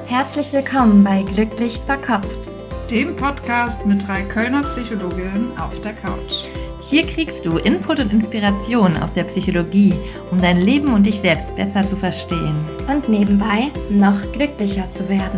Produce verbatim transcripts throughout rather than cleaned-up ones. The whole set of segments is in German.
Herzlich willkommen bei Glücklich Verkopft, dem Podcast mit drei Kölner Psychologinnen auf der Couch. Hier kriegst du Input und Inspiration aus der Psychologie, um dein Leben und dich selbst besser zu verstehen. Und nebenbei noch glücklicher zu werden.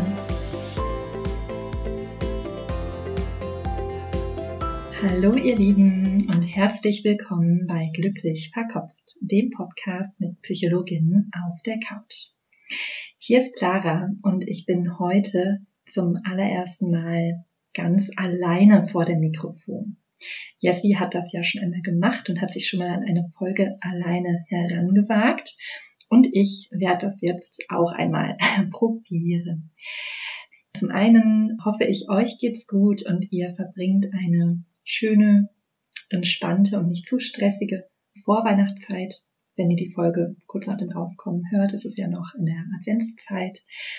Hallo ihr Lieben und herzlich willkommen bei Glücklich Verkopft, dem Podcast mit Psychologinnen auf der Couch. Hier ist Clara und ich bin heute zum allerersten Mal ganz alleine vor dem Mikrofon. Jessie hat das ja schon einmal gemacht und hat sich schon mal an eine Folge alleine herangewagt und ich werde das jetzt auch einmal probieren. Zum einen hoffe ich, euch geht's gut und ihr verbringt eine schöne, entspannte und nicht zu stressige Vorweihnachtszeit. Wenn ihr die Folge kurz nach dem Rauskommen hört, ist es ja noch in der Adventszeit.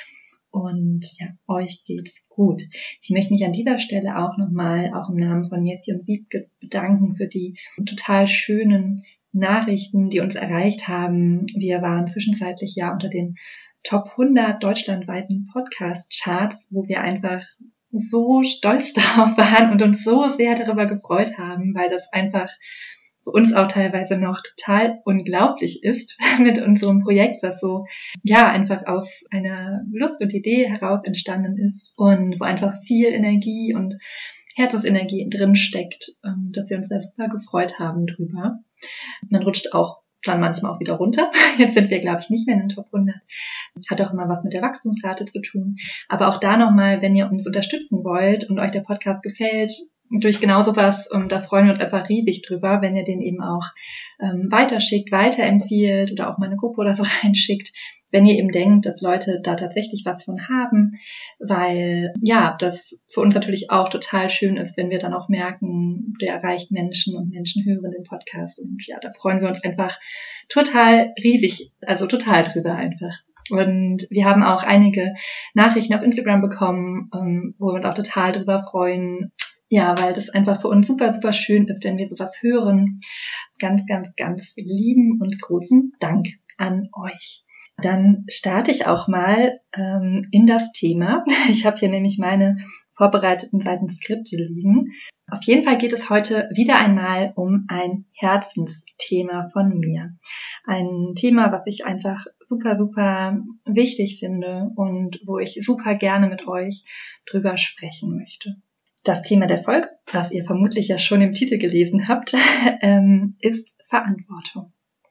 Und ja, euch geht's gut. Ich möchte mich an dieser Stelle auch nochmal, auch im Namen von Jessie und Wiebke, bedanken für die total schönen Nachrichten, die uns erreicht haben. Wir waren zwischenzeitlich ja unter den Top hundert deutschlandweiten Podcast-Charts, wo wir einfach so stolz darauf waren und uns so sehr darüber gefreut haben, weil das einfach für uns auch teilweise noch total unglaublich ist mit unserem Projekt, was so, ja, einfach aus einer Lust und Idee heraus entstanden ist und wo einfach viel Energie und Herzensenergie drin steckt, dass wir uns da super gefreut haben drüber. Man rutscht auch dann manchmal auch wieder runter. Jetzt sind wir, glaube ich, nicht mehr in den Top hundert. Hat auch immer was mit der Wachstumsrate zu tun. Aber auch da nochmal, wenn ihr uns unterstützen wollt und euch der Podcast gefällt, durch genau sowas, und da freuen wir uns einfach riesig drüber, wenn ihr den eben auch ähm, weiterschickt, weiterempfiehlt oder auch mal eine Gruppe oder so reinschickt, wenn ihr eben denkt, dass Leute da tatsächlich was von haben, weil ja, das für uns natürlich auch total schön ist, wenn wir dann auch merken, der erreicht Menschen und Menschen hören den Podcast und ja, da freuen wir uns einfach total riesig, also total drüber einfach. Und wir haben auch einige Nachrichten auf Instagram bekommen, ähm, wo wir uns auch total drüber freuen. Ja, weil das einfach für uns super, super schön ist, wenn wir sowas hören. Ganz, ganz, ganz lieben und großen Dank an euch. Dann starte ich auch mal ähm, in das Thema. Ich habe hier nämlich meine vorbereiteten Seitenskripte liegen. Auf jeden Fall geht es heute wieder einmal um ein Herzensthema von mir. Ein Thema, was ich einfach super, super wichtig finde und wo ich super gerne mit euch drüber sprechen möchte. Das Thema der Folge, was ihr vermutlich ja schon im Titel gelesen habt, ähm, ist Verantwortung.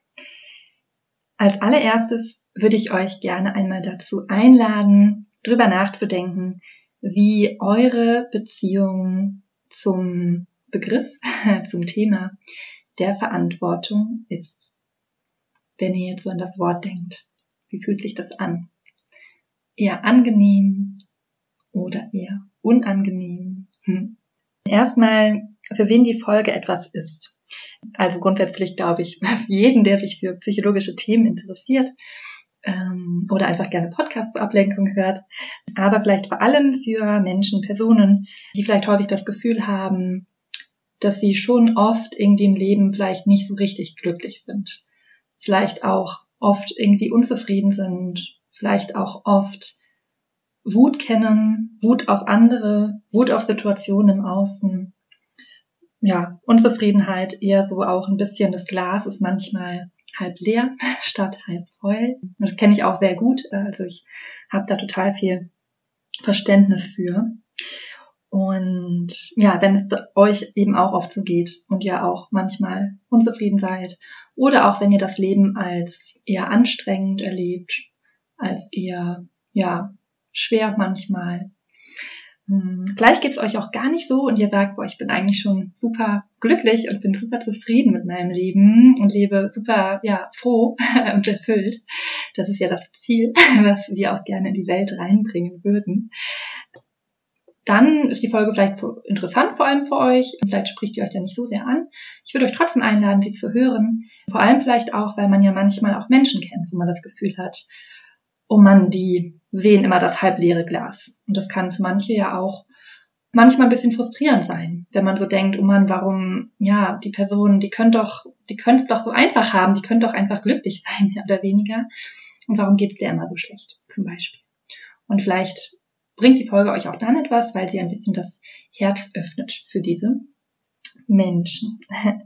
Als allererstes würde ich euch gerne einmal dazu einladen, drüber nachzudenken, wie eure Beziehung zum Begriff, zum Thema der Verantwortung ist. Wenn ihr jetzt so an das Wort denkt, wie fühlt sich das an? Eher angenehm oder eher unangenehm? Hm. Erstmal, für wen die Folge etwas ist. Also grundsätzlich glaube ich, für jeden, der sich für psychologische Themen interessiert ähm, oder einfach gerne Podcasts zur Ablenkung hört, aber vielleicht vor allem für Menschen, Personen, die vielleicht häufig das Gefühl haben, dass sie schon oft irgendwie im Leben vielleicht nicht so richtig glücklich sind. Vielleicht auch oft irgendwie unzufrieden sind, vielleicht auch oft Wut kennen, Wut auf andere, Wut auf Situationen im Außen. Ja, Unzufriedenheit, eher so auch ein bisschen, das Glas ist manchmal halb leer statt halb voll. Und das kenne ich auch sehr gut, also ich habe da total viel Verständnis für. Und ja, wenn es euch eben auch oft so geht und ihr auch manchmal unzufrieden seid oder auch wenn ihr das Leben als eher anstrengend erlebt, als eher, ja, schwer manchmal. Hm, vielleicht geht's euch auch gar nicht so und ihr sagt, boah, ich bin eigentlich schon super glücklich und bin super zufrieden mit meinem Leben und lebe super, ja, froh und erfüllt. Das ist ja das Ziel, was wir auch gerne in die Welt reinbringen würden. Dann ist die Folge vielleicht interessant, vor allem für euch. Vielleicht spricht ihr euch ja nicht so sehr an. Ich würde euch trotzdem einladen, sie zu hören. Vor allem vielleicht auch, weil man ja manchmal auch Menschen kennt, wo man das Gefühl hat, oh Mann, die sehen immer das halbleere Glas. Und das kann für manche ja auch manchmal ein bisschen frustrierend sein, wenn man so denkt, oh Mann, warum, ja, die Person, die können doch, die können es doch so einfach haben, die können doch einfach glücklich sein, mehr oder weniger. Und warum geht's der immer so schlecht, zum Beispiel? Und vielleicht bringt die Folge euch auch dann etwas, weil sie ein bisschen das Herz öffnet für diese Menschen.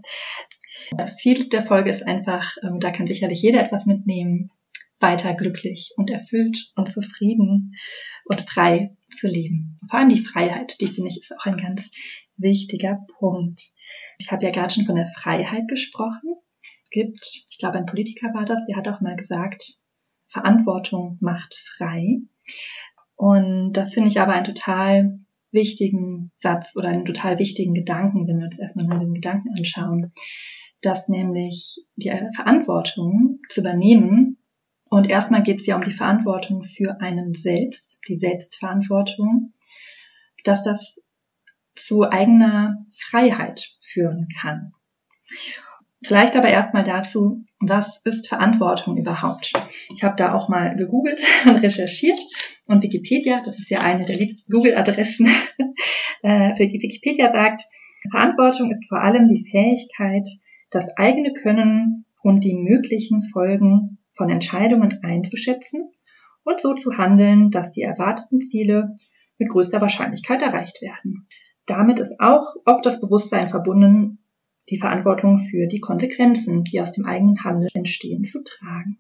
Das Ziel der Folge ist einfach, da kann sicherlich jeder etwas mitnehmen, weiter glücklich und erfüllt und zufrieden und frei zu leben. Vor allem die Freiheit, die finde ich ist auch ein ganz wichtiger Punkt. Ich habe ja gerade schon von der Freiheit gesprochen. Es gibt, ich glaube ein Politiker war das, der hat auch mal gesagt, Verantwortung macht frei. Und das finde ich aber einen total wichtigen Satz oder einen total wichtigen Gedanken, wenn wir uns erstmal nur den Gedanken anschauen, dass nämlich die Verantwortung zu übernehmen, und erstmal geht es ja um die Verantwortung für einen selbst, die Selbstverantwortung, dass das zu eigener Freiheit führen kann. Vielleicht aber erstmal dazu, was ist Verantwortung überhaupt? Ich habe da auch mal gegoogelt und recherchiert und Wikipedia, das ist ja eine der liebsten Google-Adressen, für Wikipedia sagt, Verantwortung ist vor allem die Fähigkeit, das eigene Können und die möglichen Folgen von Entscheidungen einzuschätzen und so zu handeln, dass die erwarteten Ziele mit größter Wahrscheinlichkeit erreicht werden. Damit ist auch oft das Bewusstsein verbunden, die Verantwortung für die Konsequenzen, die aus dem eigenen Handeln entstehen, zu tragen.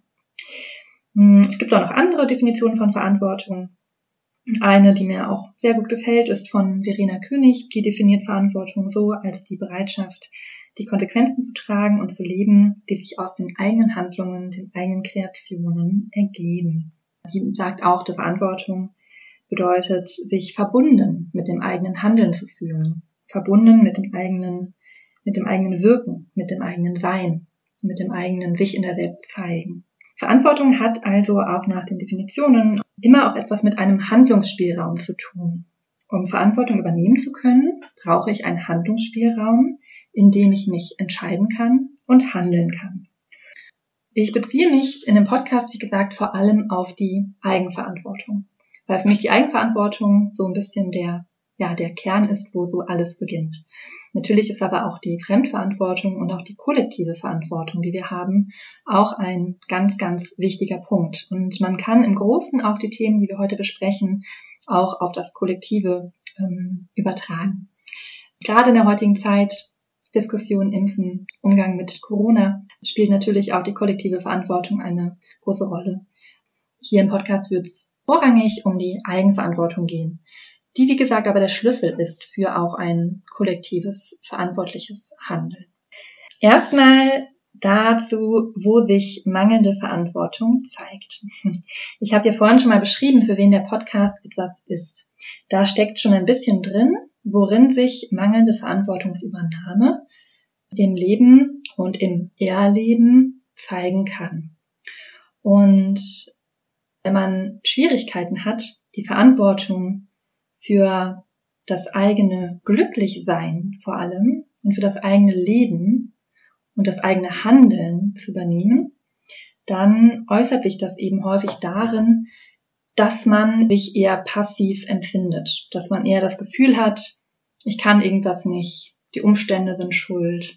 Es gibt auch noch andere Definitionen von Verantwortung. Eine, die mir auch sehr gut gefällt, ist von Verena König. Die definiert Verantwortung so als die Bereitschaft, die Konsequenzen zu tragen und zu leben, die sich aus den eigenen Handlungen, den eigenen Kreationen ergeben. Die sagt auch, dass Verantwortung bedeutet, sich verbunden mit dem eigenen Handeln zu fühlen, verbunden mit dem eigenen, mit dem eigenen Wirken, mit dem eigenen Sein, mit dem eigenen sich in der Welt zeigen. Verantwortung hat also auch nach den Definitionen immer auch etwas mit einem Handlungsspielraum zu tun. Um Verantwortung übernehmen zu können, brauche ich einen Handlungsspielraum, in dem ich mich entscheiden kann und handeln kann. Ich beziehe mich in dem Podcast, wie gesagt, vor allem auf die Eigenverantwortung, weil für mich die Eigenverantwortung so ein bisschen der, ja, der Kern ist, wo so alles beginnt. Natürlich ist aber auch die Fremdverantwortung und auch die kollektive Verantwortung, die wir haben, auch ein ganz, ganz wichtiger Punkt. Und man kann im Großen auch die Themen, die wir heute besprechen, auch auf das Kollektive ähm, übertragen. Gerade in der heutigen Zeit, Diskussion, Impfen, Umgang mit Corona, spielt natürlich auch die kollektive Verantwortung eine große Rolle. Hier im Podcast wird es vorrangig um die Eigenverantwortung gehen, die, wie gesagt, aber der Schlüssel ist für auch ein kollektives, verantwortliches Handeln. Erstmal dazu, wo sich mangelnde Verantwortung zeigt. Ich habe ja vorhin schon mal beschrieben, für wen der Podcast etwas ist. Da steckt schon ein bisschen drin, worin sich mangelnde Verantwortungsübernahme im Leben und im Erleben zeigen kann. Und wenn man Schwierigkeiten hat, die Verantwortung für das eigene Glücklichsein vor allem und für das eigene Leben und das eigene Handeln zu übernehmen, dann äußert sich das eben häufig darin, dass man sich eher passiv empfindet, dass man eher das Gefühl hat, ich kann irgendwas nicht, die Umstände sind schuld,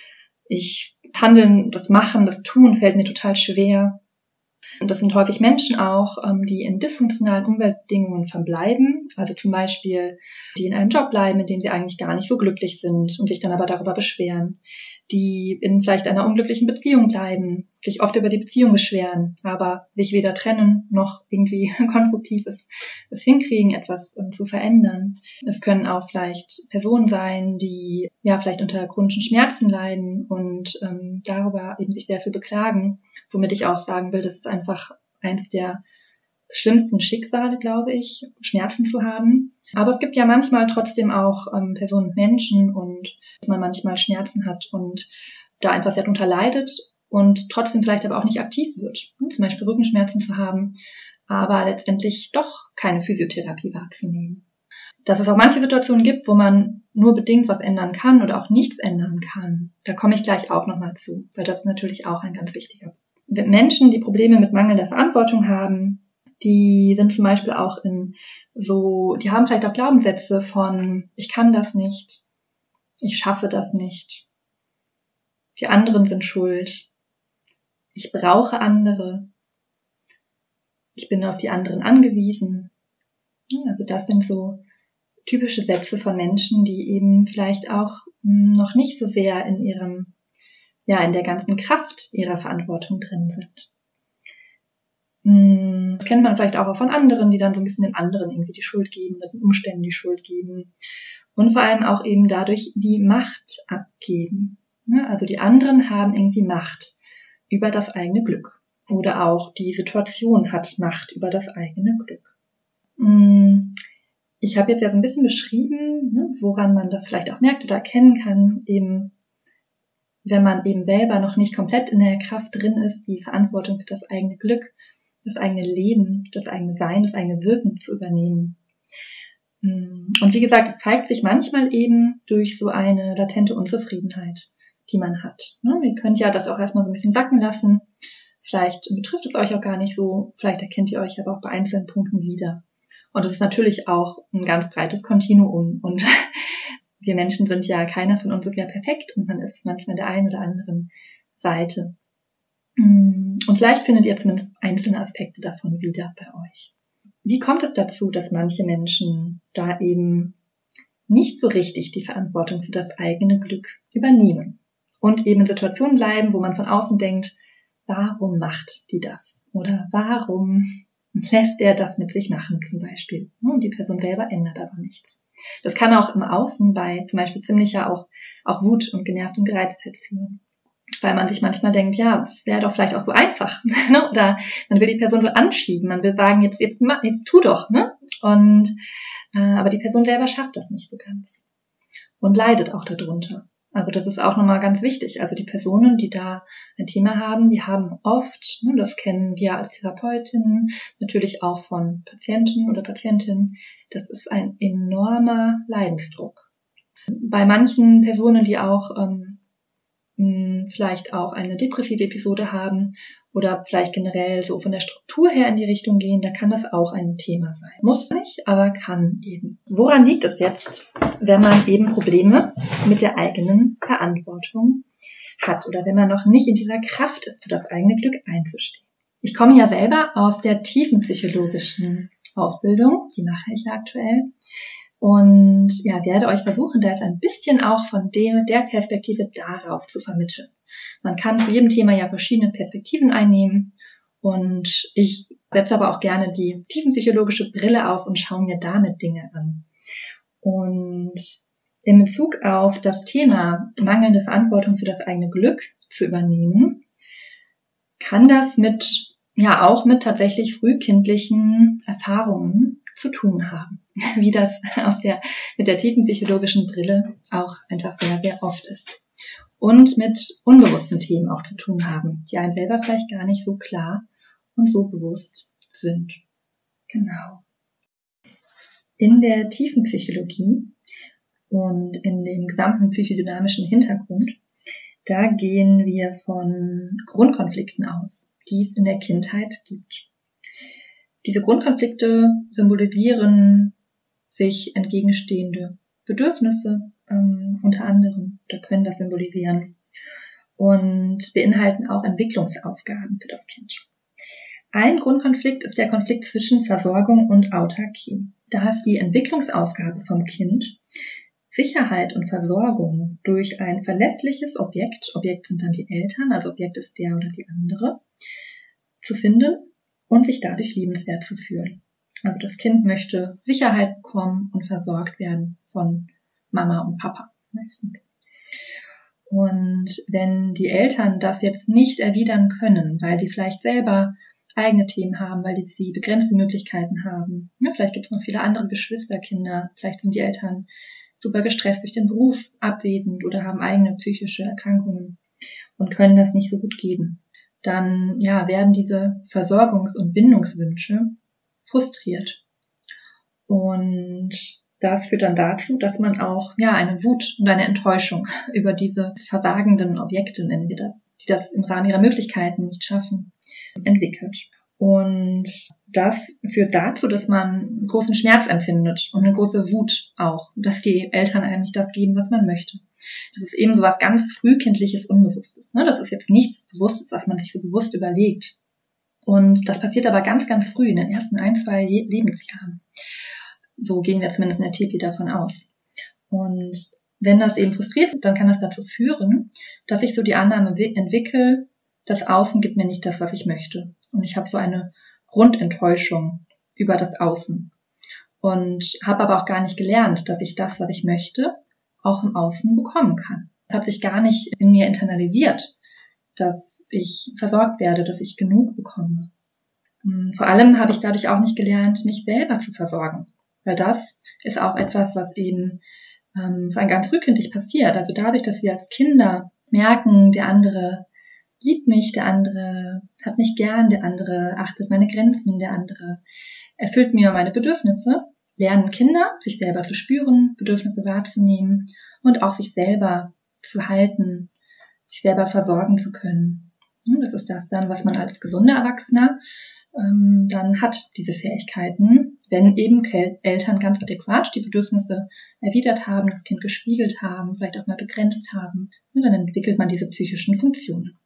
ich handeln, das Machen, das Tun fällt mir total schwer. Und das sind häufig Menschen auch, die in dysfunktionalen Umweltbedingungen verbleiben, also zum Beispiel, die in einem Job bleiben, in dem sie eigentlich gar nicht so glücklich sind und sich dann aber darüber beschweren, die in vielleicht einer unglücklichen Beziehung bleiben, sich oft über die Beziehung beschweren, aber sich weder trennen noch irgendwie konstruktiv es, es hinkriegen, etwas um, zu verändern. Es können auch vielleicht Personen sein, die ja vielleicht unter chronischen Schmerzen leiden und ähm, darüber eben sich dafür beklagen, womit ich auch sagen will, das ist einfach eins der schlimmsten Schicksale, glaube ich, Schmerzen zu haben. Aber es gibt ja manchmal trotzdem auch ähm, Personen, Menschen und dass man manchmal Schmerzen hat und da einfach sehr darunter leidet und trotzdem vielleicht aber auch nicht aktiv wird. Zum Beispiel Rückenschmerzen zu haben, aber letztendlich doch keine Physiotherapie wahrzunehmen. Dass es auch manche Situationen gibt, wo man nur bedingt was ändern kann oder auch nichts ändern kann. Da komme ich gleich auch nochmal zu, weil das ist natürlich auch ein ganz wichtiger Punkt. Menschen, die Probleme mit mangelnder Verantwortung haben, die sind zum Beispiel auch in so, die haben vielleicht auch Glaubenssätze von, ich kann das nicht, ich schaffe das nicht, die anderen sind schuld, ich brauche andere, ich bin auf die anderen angewiesen, Also das sind so typische Sätze von Menschen, die eben vielleicht auch noch nicht so sehr in ihrem, ja, in der ganzen Kraft ihrer Verantwortung drin sind. Das kennt man vielleicht auch von anderen, die dann so ein bisschen den anderen irgendwie die Schuld geben, den Umständen die Schuld geben und vor allem auch eben dadurch die Macht abgeben. Also die anderen haben irgendwie Macht über das eigene Glück oder auch die Situation hat Macht über das eigene Glück. Ich habe jetzt ja so ein bisschen beschrieben, woran man das vielleicht auch merkt oder erkennen kann, eben wenn man eben selber noch nicht komplett in der Kraft drin ist, die Verantwortung für das eigene Glück, das eigene Leben, das eigene Sein, das eigene Wirken zu übernehmen. Und wie gesagt, es zeigt sich manchmal eben durch so eine latente Unzufriedenheit, die man hat. Ihr könnt ja das auch erstmal so ein bisschen sacken lassen. Vielleicht betrifft es euch auch gar nicht so. Vielleicht erkennt ihr euch aber auch bei einzelnen Punkten wieder. Und es ist natürlich auch ein ganz breites Kontinuum. Und wir Menschen sind ja, keiner von uns ist ja perfekt und man ist manchmal der einen oder anderen Seite. Und vielleicht findet ihr zumindest einzelne Aspekte davon wieder bei euch. Wie kommt es dazu, dass manche Menschen da eben nicht so richtig die Verantwortung für das eigene Glück übernehmen und eben in Situationen bleiben, wo man von außen denkt, warum macht die das? Oder warum lässt der das mit sich machen zum Beispiel? Und die Person selber ändert aber nichts. Das kann auch im Außen bei zum Beispiel ziemlicher auch, auch Wut und Genervt und Gereiztheit führen. Weil man sich manchmal denkt, ja, es wäre doch vielleicht auch so einfach, ne? Oder man will die Person so anschieben, man will sagen, jetzt jetzt jetzt tu doch, ne? Und äh, aber die Person selber schafft das nicht so ganz und leidet auch darunter. Also das ist auch nochmal ganz wichtig. Also die Personen, die da ein Thema haben, die haben oft, ne, das kennen wir als Therapeutinnen, natürlich auch von Patienten oder Patientinnen, das ist ein enormer Leidensdruck. Bei manchen Personen, die auch ähm, vielleicht auch eine depressive Episode haben oder vielleicht generell so von der Struktur her in die Richtung gehen, da kann das auch ein Thema sein. Muss nicht, aber kann eben. Woran liegt es jetzt, wenn man eben Probleme mit der eigenen Verantwortung hat oder wenn man noch nicht in dieser Kraft ist, für das eigene Glück einzustehen? Ich komme ja selber aus der tiefenpsychologischen Ausbildung, die mache ich ja aktuell. Und ja, werde euch versuchen, da jetzt ein bisschen auch von dem, der Perspektive darauf zu vermitteln. Man kann zu jedem Thema ja verschiedene Perspektiven einnehmen und ich setze aber auch gerne die tiefenpsychologische Brille auf und schaue mir damit Dinge an. Und in Bezug auf das Thema mangelnde Verantwortung für das eigene Glück zu übernehmen, kann das mit, ja auch mit tatsächlich frühkindlichen Erfahrungen zu tun haben, wie das auf der, mit der tiefenpsychologischen Brille auch einfach sehr, sehr oft ist. Und mit unbewussten Themen auch zu tun haben, die einem selber vielleicht gar nicht so klar und so bewusst sind. Genau. In der Tiefenpsychologie und in dem gesamten psychodynamischen Hintergrund, da gehen wir von Grundkonflikten aus, die es in der Kindheit gibt. Diese Grundkonflikte symbolisieren sich entgegenstehende Bedürfnisse, ähm, unter anderem, oder können das symbolisieren, und beinhalten auch Entwicklungsaufgaben für das Kind. Ein Grundkonflikt ist der Konflikt zwischen Versorgung und Autarkie. Da ist die Entwicklungsaufgabe vom Kind, Sicherheit und Versorgung durch ein verlässliches Objekt, Objekt sind dann die Eltern, also Objekt ist der oder die andere, zu finden und sich dadurch liebenswert zu fühlen. Also das Kind möchte Sicherheit bekommen und versorgt werden von Mama und Papa meistens. Und wenn die Eltern das jetzt nicht erwidern können, weil sie vielleicht selber eigene Themen haben, weil sie begrenzte Möglichkeiten haben, ja, vielleicht gibt es noch viele andere Geschwisterkinder, vielleicht sind die Eltern super gestresst durch den Beruf, abwesend oder haben eigene psychische Erkrankungen und können das nicht so gut geben, dann ja, werden diese Versorgungs- und Bindungswünsche frustriert. Und das führt dann dazu, dass man auch ja eine Wut und eine Enttäuschung über diese versagenden Objekte, nennen wir das, die das im Rahmen ihrer Möglichkeiten nicht schaffen, entwickelt. Und das führt dazu, dass man großen Schmerz empfindet und eine große Wut auch, dass die Eltern einem nicht das geben, was man möchte. Das ist eben so was ganz frühkindliches, Unbewusstes. Das ist jetzt nichts Bewusstes, was man sich so bewusst überlegt. Und das passiert aber ganz, ganz früh, in den ersten ein, zwei Lebensjahren. So gehen wir zumindest in der T P davon aus. Und wenn das eben frustriert ist, dann kann das dazu führen, dass ich so die Annahme entwickle, das Außen gibt mir nicht das, was ich möchte. Und ich habe so eine Grundenttäuschung über das Außen. Und habe aber auch gar nicht gelernt, dass ich das, was ich möchte, auch im Außen bekommen kann. Es hat sich gar nicht in mir internalisiert, dass ich versorgt werde, dass ich genug bekomme. Vor allem habe ich dadurch auch nicht gelernt, mich selber zu versorgen. Weil das ist auch etwas, was eben ähm, vor allem ganz frühkindlich passiert. Also dadurch, dass wir als Kinder merken, der andere liebt mich, der andere hat mich gern, der andere achtet meine Grenzen, der andere erfüllt mir meine Bedürfnisse, lernen Kinder, sich selber zu spüren, Bedürfnisse wahrzunehmen und auch sich selber zu halten, sich selber versorgen zu können. Das ist das dann, was man als gesunder Erwachsener ähm, dann hat, diese Fähigkeiten, wenn eben Eltern ganz adäquat die Bedürfnisse erwidert haben, das Kind gespiegelt haben, vielleicht auch mal begrenzt haben, und dann entwickelt man diese psychischen Funktionen.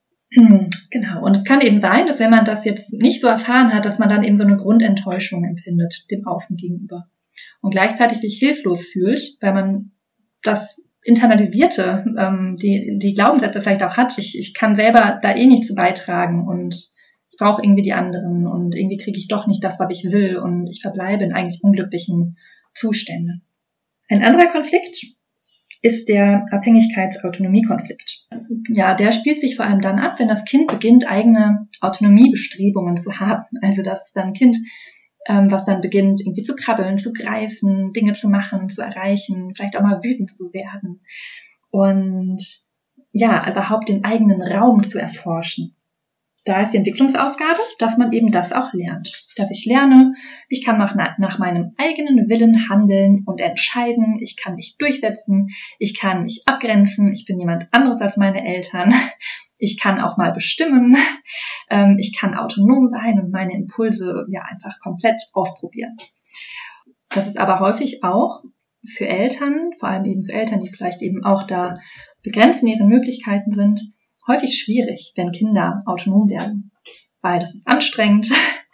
Genau, und es kann eben sein, dass wenn man das jetzt nicht so erfahren hat, dass man dann eben so eine Grundenttäuschung empfindet dem Außen gegenüber und gleichzeitig sich hilflos fühlt, weil man das internalisierte, ähm, die, die Glaubenssätze vielleicht auch hat, ich, ich kann selber da eh nicht zu beitragen und ich brauche irgendwie die anderen und irgendwie kriege ich doch nicht das, was ich will und ich verbleibe in eigentlich unglücklichen Zuständen. Ein anderer Konflikt ist der Abhängigkeits-Autonomie-Konflikt. Ja, der spielt sich vor allem dann ab, wenn das Kind beginnt, eigene Autonomiebestrebungen zu haben. Also das ist dann ein Kind, ähm, was dann beginnt, irgendwie zu krabbeln, zu greifen, Dinge zu machen, zu erreichen, vielleicht auch mal wütend zu werden. Und ja, überhaupt den eigenen Raum zu erforschen. Da ist die Entwicklungsaufgabe, dass man eben das auch lernt. Dass ich lerne, ich kann nach, nach meinem eigenen Willen handeln und entscheiden, ich kann mich durchsetzen, ich kann mich abgrenzen, ich bin jemand anderes als meine Eltern, ich kann auch mal bestimmen, ähm, ich kann autonom sein und meine Impulse ja einfach komplett ausprobieren. Das ist aber häufig auch für Eltern, vor allem eben für Eltern, die vielleicht eben auch da begrenzt in ihren Möglichkeiten sind, häufig schwierig, wenn Kinder autonom werden, weil das ist anstrengend,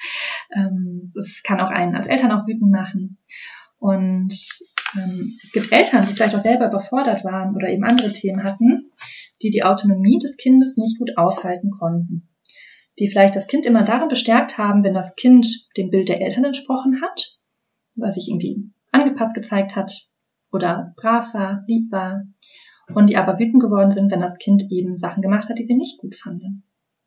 das kann auch einen als Eltern auch wütend machen und ähm, es gibt Eltern, die vielleicht auch selber überfordert waren oder eben andere Themen hatten, die die Autonomie des Kindes nicht gut aushalten konnten, die vielleicht das Kind immer darin bestärkt haben, wenn das Kind dem Bild der Eltern entsprochen hat, was sich irgendwie angepasst gezeigt hat oder brav war, lieb war, und die aber wütend geworden sind, wenn das Kind eben Sachen gemacht hat, die sie nicht gut fanden.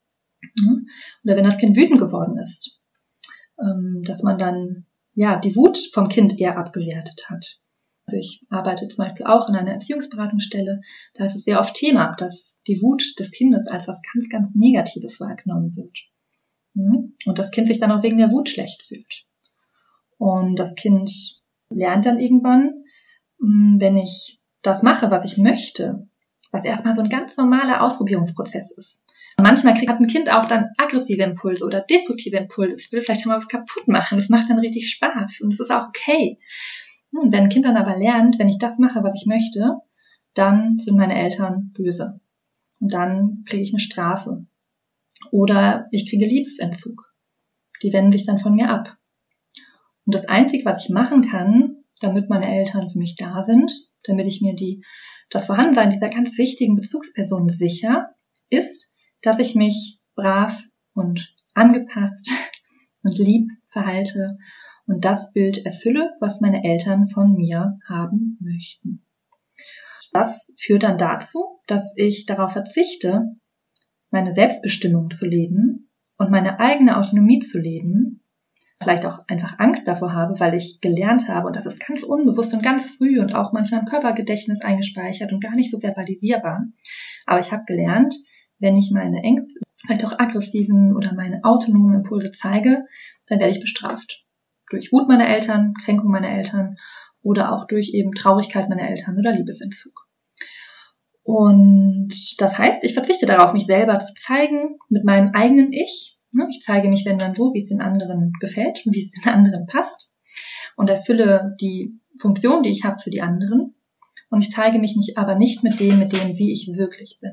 Oder wenn das Kind wütend geworden ist, dass man dann ja die Wut vom Kind eher abgewertet hat. Also ich arbeite zum Beispiel auch in einer Erziehungsberatungsstelle, da ist es sehr oft Thema, dass die Wut des Kindes als was ganz, ganz Negatives wahrgenommen wird. Und das Kind sich dann auch wegen der Wut schlecht fühlt. Und das Kind lernt dann irgendwann, wenn ich das mache, was ich möchte, was erstmal so ein ganz normaler Ausprobierungsprozess ist. Und manchmal kriegt ein Kind auch dann aggressive Impulse oder destruktive Impulse. Es will vielleicht mal was kaputt machen. Das macht dann richtig Spaß und es ist auch okay. Und wenn ein Kind dann aber lernt, wenn ich das mache, was ich möchte, dann sind meine Eltern böse. Und dann kriege ich eine Strafe. Oder ich kriege Liebesentzug. Die wenden sich dann von mir ab. Und das Einzige, was ich machen kann, damit meine Eltern für mich da sind, damit ich mir die, das Vorhandensein dieser ganz wichtigen Bezugsperson sicher, ist, dass ich mich brav und angepasst und lieb verhalte und das Bild erfülle, was meine Eltern von mir haben möchten. Das führt dann dazu, dass ich darauf verzichte, meine Selbstbestimmung zu leben und meine eigene Autonomie zu leben, vielleicht auch einfach Angst davor habe, weil ich gelernt habe, und das ist ganz unbewusst und ganz früh und auch manchmal im Körpergedächtnis eingespeichert und gar nicht so verbalisierbar. Aber ich habe gelernt, wenn ich meine Ängste, vielleicht auch aggressiven oder meine autonomen Impulse zeige, dann werde ich bestraft. Durch Wut meiner Eltern, Kränkung meiner Eltern oder auch durch eben Traurigkeit meiner Eltern oder Liebesentzug. Und das heißt, ich verzichte darauf, mich selber zu zeigen mit meinem eigenen Ich. Ich zeige mich, wenn dann so, wie es den anderen gefällt und wie es den anderen passt und erfülle die Funktion, die ich habe für die anderen. Und ich zeige mich nicht, aber nicht mit dem, mit dem, wie ich wirklich bin.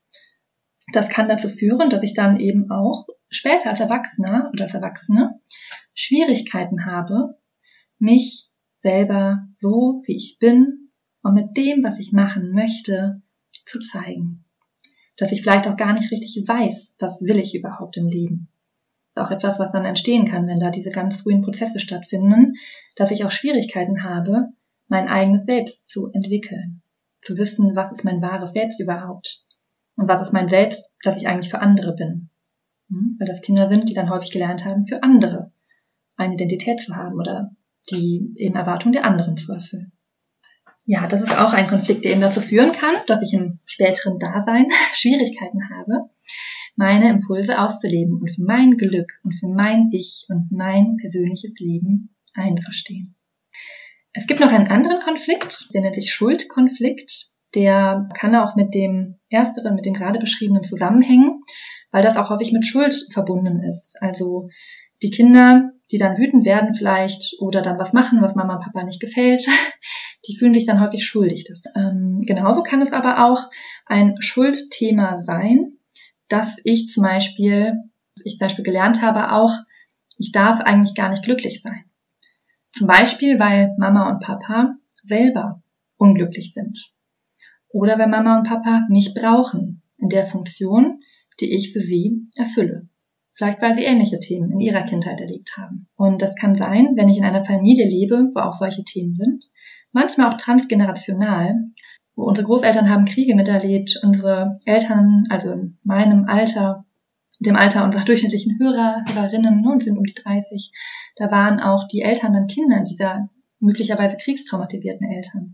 Das kann dazu führen, dass ich dann eben auch später als Erwachsener oder als Erwachsene Schwierigkeiten habe, mich selber so, wie ich bin und mit dem, was ich machen möchte, zu zeigen. Dass ich vielleicht auch gar nicht richtig weiß, was will ich überhaupt im Leben. Das ist auch etwas, was dann entstehen kann, wenn da diese ganz frühen Prozesse stattfinden, dass ich auch Schwierigkeiten habe, mein eigenes Selbst zu entwickeln. Zu wissen, was ist mein wahres Selbst überhaupt und was ist mein Selbst, das ich eigentlich für andere bin. Weil das Kinder sind, die dann häufig gelernt haben, für andere eine Identität zu haben oder die eben Erwartungen der anderen zu erfüllen. Ja, das ist auch ein Konflikt, der eben dazu führen kann, dass ich im späteren Dasein Schwierigkeiten habe, meine Impulse auszuleben und für mein Glück und für mein Ich und mein persönliches Leben einzustehen. Es gibt noch einen anderen Konflikt, der nennt sich Schuldkonflikt. Der kann auch mit dem ersteren, mit dem gerade beschriebenen zusammenhängen, weil das auch häufig mit Schuld verbunden ist. Also die Kinder, die dann wütend werden vielleicht oder dann was machen, was Mama und Papa nicht gefällt, die fühlen sich dann häufig schuldig dafür. Ähm, genauso kann es aber auch ein Schuldthema sein, dass ich zum Beispiel, ich zum Beispiel gelernt habe auch, ich darf eigentlich gar nicht glücklich sein. Zum Beispiel, weil Mama und Papa selber unglücklich sind. Oder weil Mama und Papa mich brauchen in der Funktion, die ich für sie erfülle. Vielleicht, weil sie ähnliche Themen in ihrer Kindheit erlebt haben. Und das kann sein, wenn ich in einer Familie lebe, wo auch solche Themen sind. Manchmal auch transgenerational, wo unsere Großeltern haben Kriege miterlebt, unsere Eltern, also in meinem Alter, dem Alter unserer durchschnittlichen Hörer, Hörerinnen, und sind um die dreißig, da waren auch die Eltern dann Kinder dieser möglicherweise kriegstraumatisierten Eltern.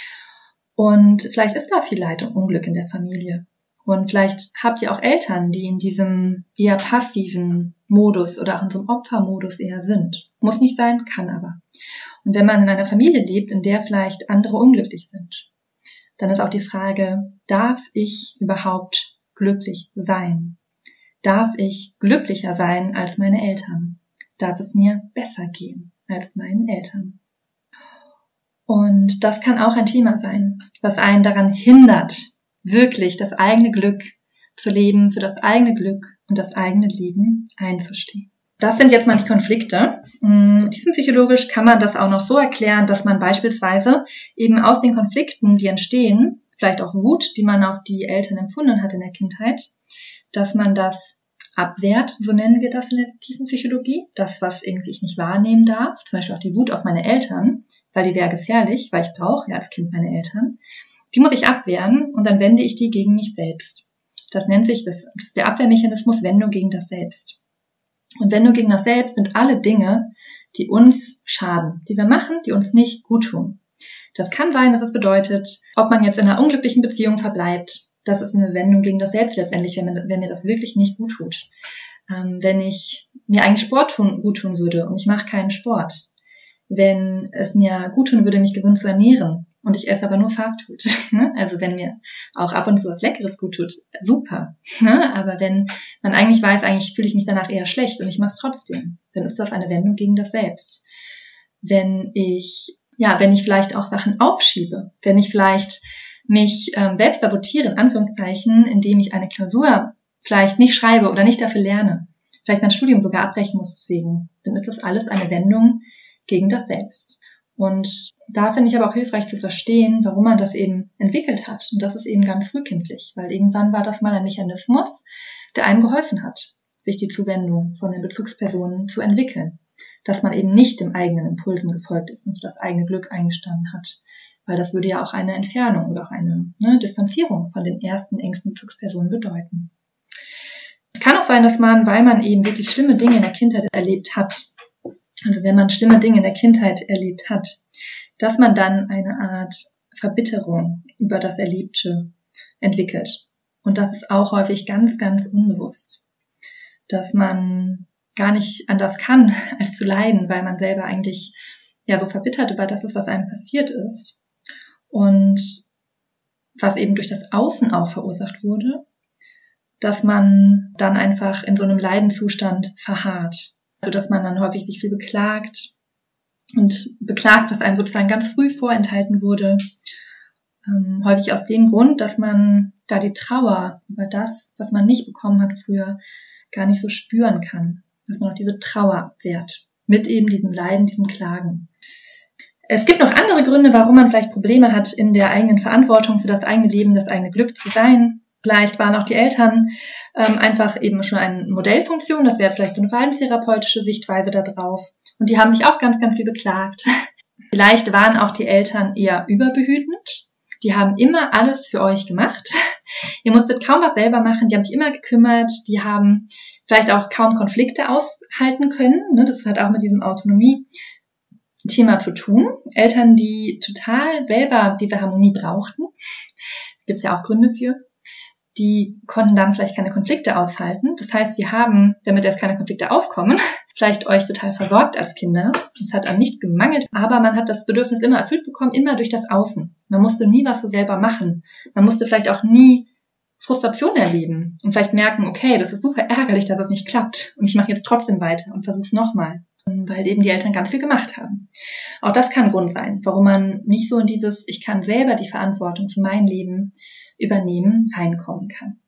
Und vielleicht ist da viel Leid und Unglück in der Familie. Und vielleicht habt ihr auch Eltern, die in diesem eher passiven Modus oder auch in so einem Opfermodus eher sind. Muss nicht sein, kann aber. Und wenn man in einer Familie lebt, in der vielleicht andere unglücklich sind, dann ist auch die Frage, darf ich überhaupt glücklich sein? Darf ich glücklicher sein als meine Eltern? Darf es mir besser gehen als meinen Eltern? Und das kann auch ein Thema sein, was einen daran hindert, wirklich das eigene Glück zu leben, für das eigene Glück und das eigene Leben einzustehen. Das sind jetzt mal die Konflikte. Tiefenpsychologisch kann man das auch noch so erklären, dass man beispielsweise eben aus den Konflikten, die entstehen, vielleicht auch Wut, die man auf die Eltern empfunden hat in der Kindheit, dass man das abwehrt, so nennen wir das in der Tiefenpsychologie, das, was irgendwie ich nicht wahrnehmen darf, zum Beispiel auch die Wut auf meine Eltern, weil die wäre gefährlich, weil ich brauche ja als Kind meine Eltern, die muss ich abwehren und dann wende ich die gegen mich selbst. Das nennt sich, das ist der Abwehrmechanismus Wendung gegen das Selbst. Und Wendung gegen das Selbst sind alle Dinge, die uns schaden, die wir machen, die uns nicht gut tun. Das kann sein, dass es bedeutet, ob man jetzt in einer unglücklichen Beziehung verbleibt. Das ist eine Wendung gegen das Selbst letztendlich, wenn, man, wenn mir das wirklich nicht gut tut. Ähm, wenn ich mir eigentlich Sport tun, gut tun würde und ich mache keinen Sport. Wenn es mir gut tun würde, mich gesund zu ernähren und ich esse aber nur Fastfood. Ne? Also wenn mir auch ab und zu was Leckeres gut tut, super. Ne? Aber wenn man eigentlich weiß, eigentlich fühle ich mich danach eher schlecht und ich mache es trotzdem, dann ist das eine Wendung gegen das Selbst. Wenn ich, ja, wenn ich vielleicht auch Sachen aufschiebe, wenn ich vielleicht mich ähm, selbst sabotiere, in Anführungszeichen, indem ich eine Klausur vielleicht nicht schreibe oder nicht dafür lerne, vielleicht mein Studium sogar abbrechen muss deswegen, dann ist das alles eine Wendung gegen das Selbst. Und da finde ich aber auch hilfreich zu verstehen, warum man das eben entwickelt hat. Und das ist eben ganz frühkindlich, weil irgendwann war das mal ein Mechanismus, der einem geholfen hat, sich die Zuwendung von den Bezugspersonen zu entwickeln. Dass man eben nicht dem eigenen Impulsen gefolgt ist und für das eigene Glück eingestanden hat. Weil das würde ja auch eine Entfernung oder auch eine ne, Distanzierung von den ersten engsten Bezugspersonen bedeuten. Es kann auch sein, dass man, weil man eben wirklich schlimme Dinge in der Kindheit erlebt hat, also wenn man schlimme Dinge in der Kindheit erlebt hat, dass man dann eine Art Verbitterung über das Erlebte entwickelt. Und das ist auch häufig ganz, ganz unbewusst. Dass man gar nicht anders kann, als zu leiden, weil man selber eigentlich ja so verbittert über das ist, was einem passiert ist. Und was eben durch das Außen auch verursacht wurde, dass man dann einfach in so einem Leidenszustand verharrt. Also dass man dann häufig sich viel beklagt und beklagt, was einem sozusagen ganz früh vorenthalten wurde. Ähm, häufig aus dem Grund, dass man da die Trauer über das, was man nicht bekommen hat früher, gar nicht so spüren kann. Dass man auch diese Trauer abwehrt. mit eben diesem Leiden, diesem Klagen. Es gibt noch andere Gründe, warum man vielleicht Probleme hat, in der eigenen Verantwortung für das eigene Leben, das eigene Glück zu sein. Vielleicht waren auch die Eltern ähm, einfach eben schon eine Modellfunktion, das wäre vielleicht so eine verhaltenstherapeutische Sichtweise da drauf. Und die haben sich auch ganz, ganz viel beklagt. Vielleicht waren auch die Eltern eher überbehütend. Die haben immer alles für euch gemacht. Ihr musstet kaum was selber machen, die haben sich immer gekümmert, die haben vielleicht auch kaum Konflikte aushalten können. Das hat auch mit diesem Autonomie-Thema zu tun. Eltern, die total selber diese Harmonie brauchten, gibt es ja auch Gründe für, die konnten dann vielleicht keine Konflikte aushalten. Das heißt, die haben, damit erst keine Konflikte aufkommen, vielleicht euch total versorgt als Kinder. Es hat an nichts gemangelt, aber man hat das Bedürfnis immer erfüllt bekommen, immer durch das Außen. Man musste nie was so selber machen. Man musste vielleicht auch nie Frustration erleben und vielleicht merken, okay, das ist super ärgerlich, dass es nicht klappt und ich mache jetzt trotzdem weiter und versuche es nochmal, weil eben die Eltern ganz viel gemacht haben. Auch das kann ein Grund sein, warum man nicht so in dieses, ich kann selber die Verantwortung für mein Leben übernehmen, reinkommen kann.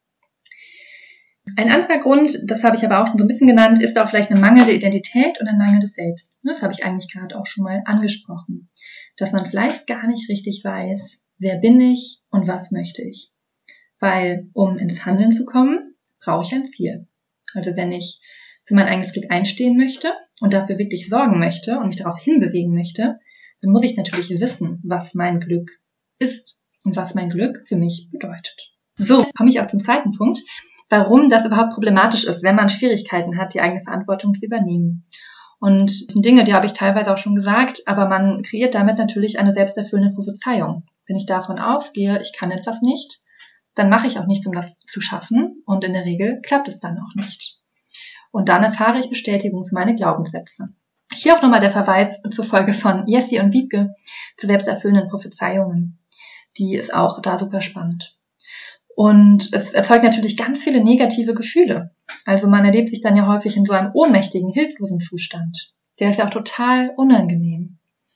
Ein anderer Grund, das habe ich aber auch schon so ein bisschen genannt, ist auch vielleicht eine mangelnde Identität und ein mangelndes Selbst. Das habe ich eigentlich gerade auch schon mal angesprochen, dass man vielleicht gar nicht richtig weiß, wer bin ich und was möchte ich. Weil, um ins Handeln zu kommen, brauche ich ein Ziel. Also wenn ich für mein eigenes Glück einstehen möchte und dafür wirklich sorgen möchte und mich darauf hinbewegen möchte, dann muss ich natürlich wissen, was mein Glück ist und was mein Glück für mich bedeutet. So, komme ich auch zum zweiten Punkt, warum das überhaupt problematisch ist, wenn man Schwierigkeiten hat, die eigene Verantwortung zu übernehmen. Und das sind Dinge, die habe ich teilweise auch schon gesagt, aber man kreiert damit natürlich eine selbsterfüllende Prophezeiung. Wenn ich davon ausgehe, ich kann etwas nicht, dann mache ich auch nichts, um das zu schaffen und in der Regel klappt es dann auch nicht. Und dann erfahre ich Bestätigung für meine Glaubenssätze. Hier auch nochmal der Verweis zur Folge von Jessie und Wiebke zu selbsterfüllenden Prophezeiungen. Die ist auch da super spannend. Und es erzeugt natürlich ganz viele negative Gefühle. Also man erlebt sich dann ja häufig in so einem ohnmächtigen, hilflosen Zustand. Der ist ja auch total unangenehm.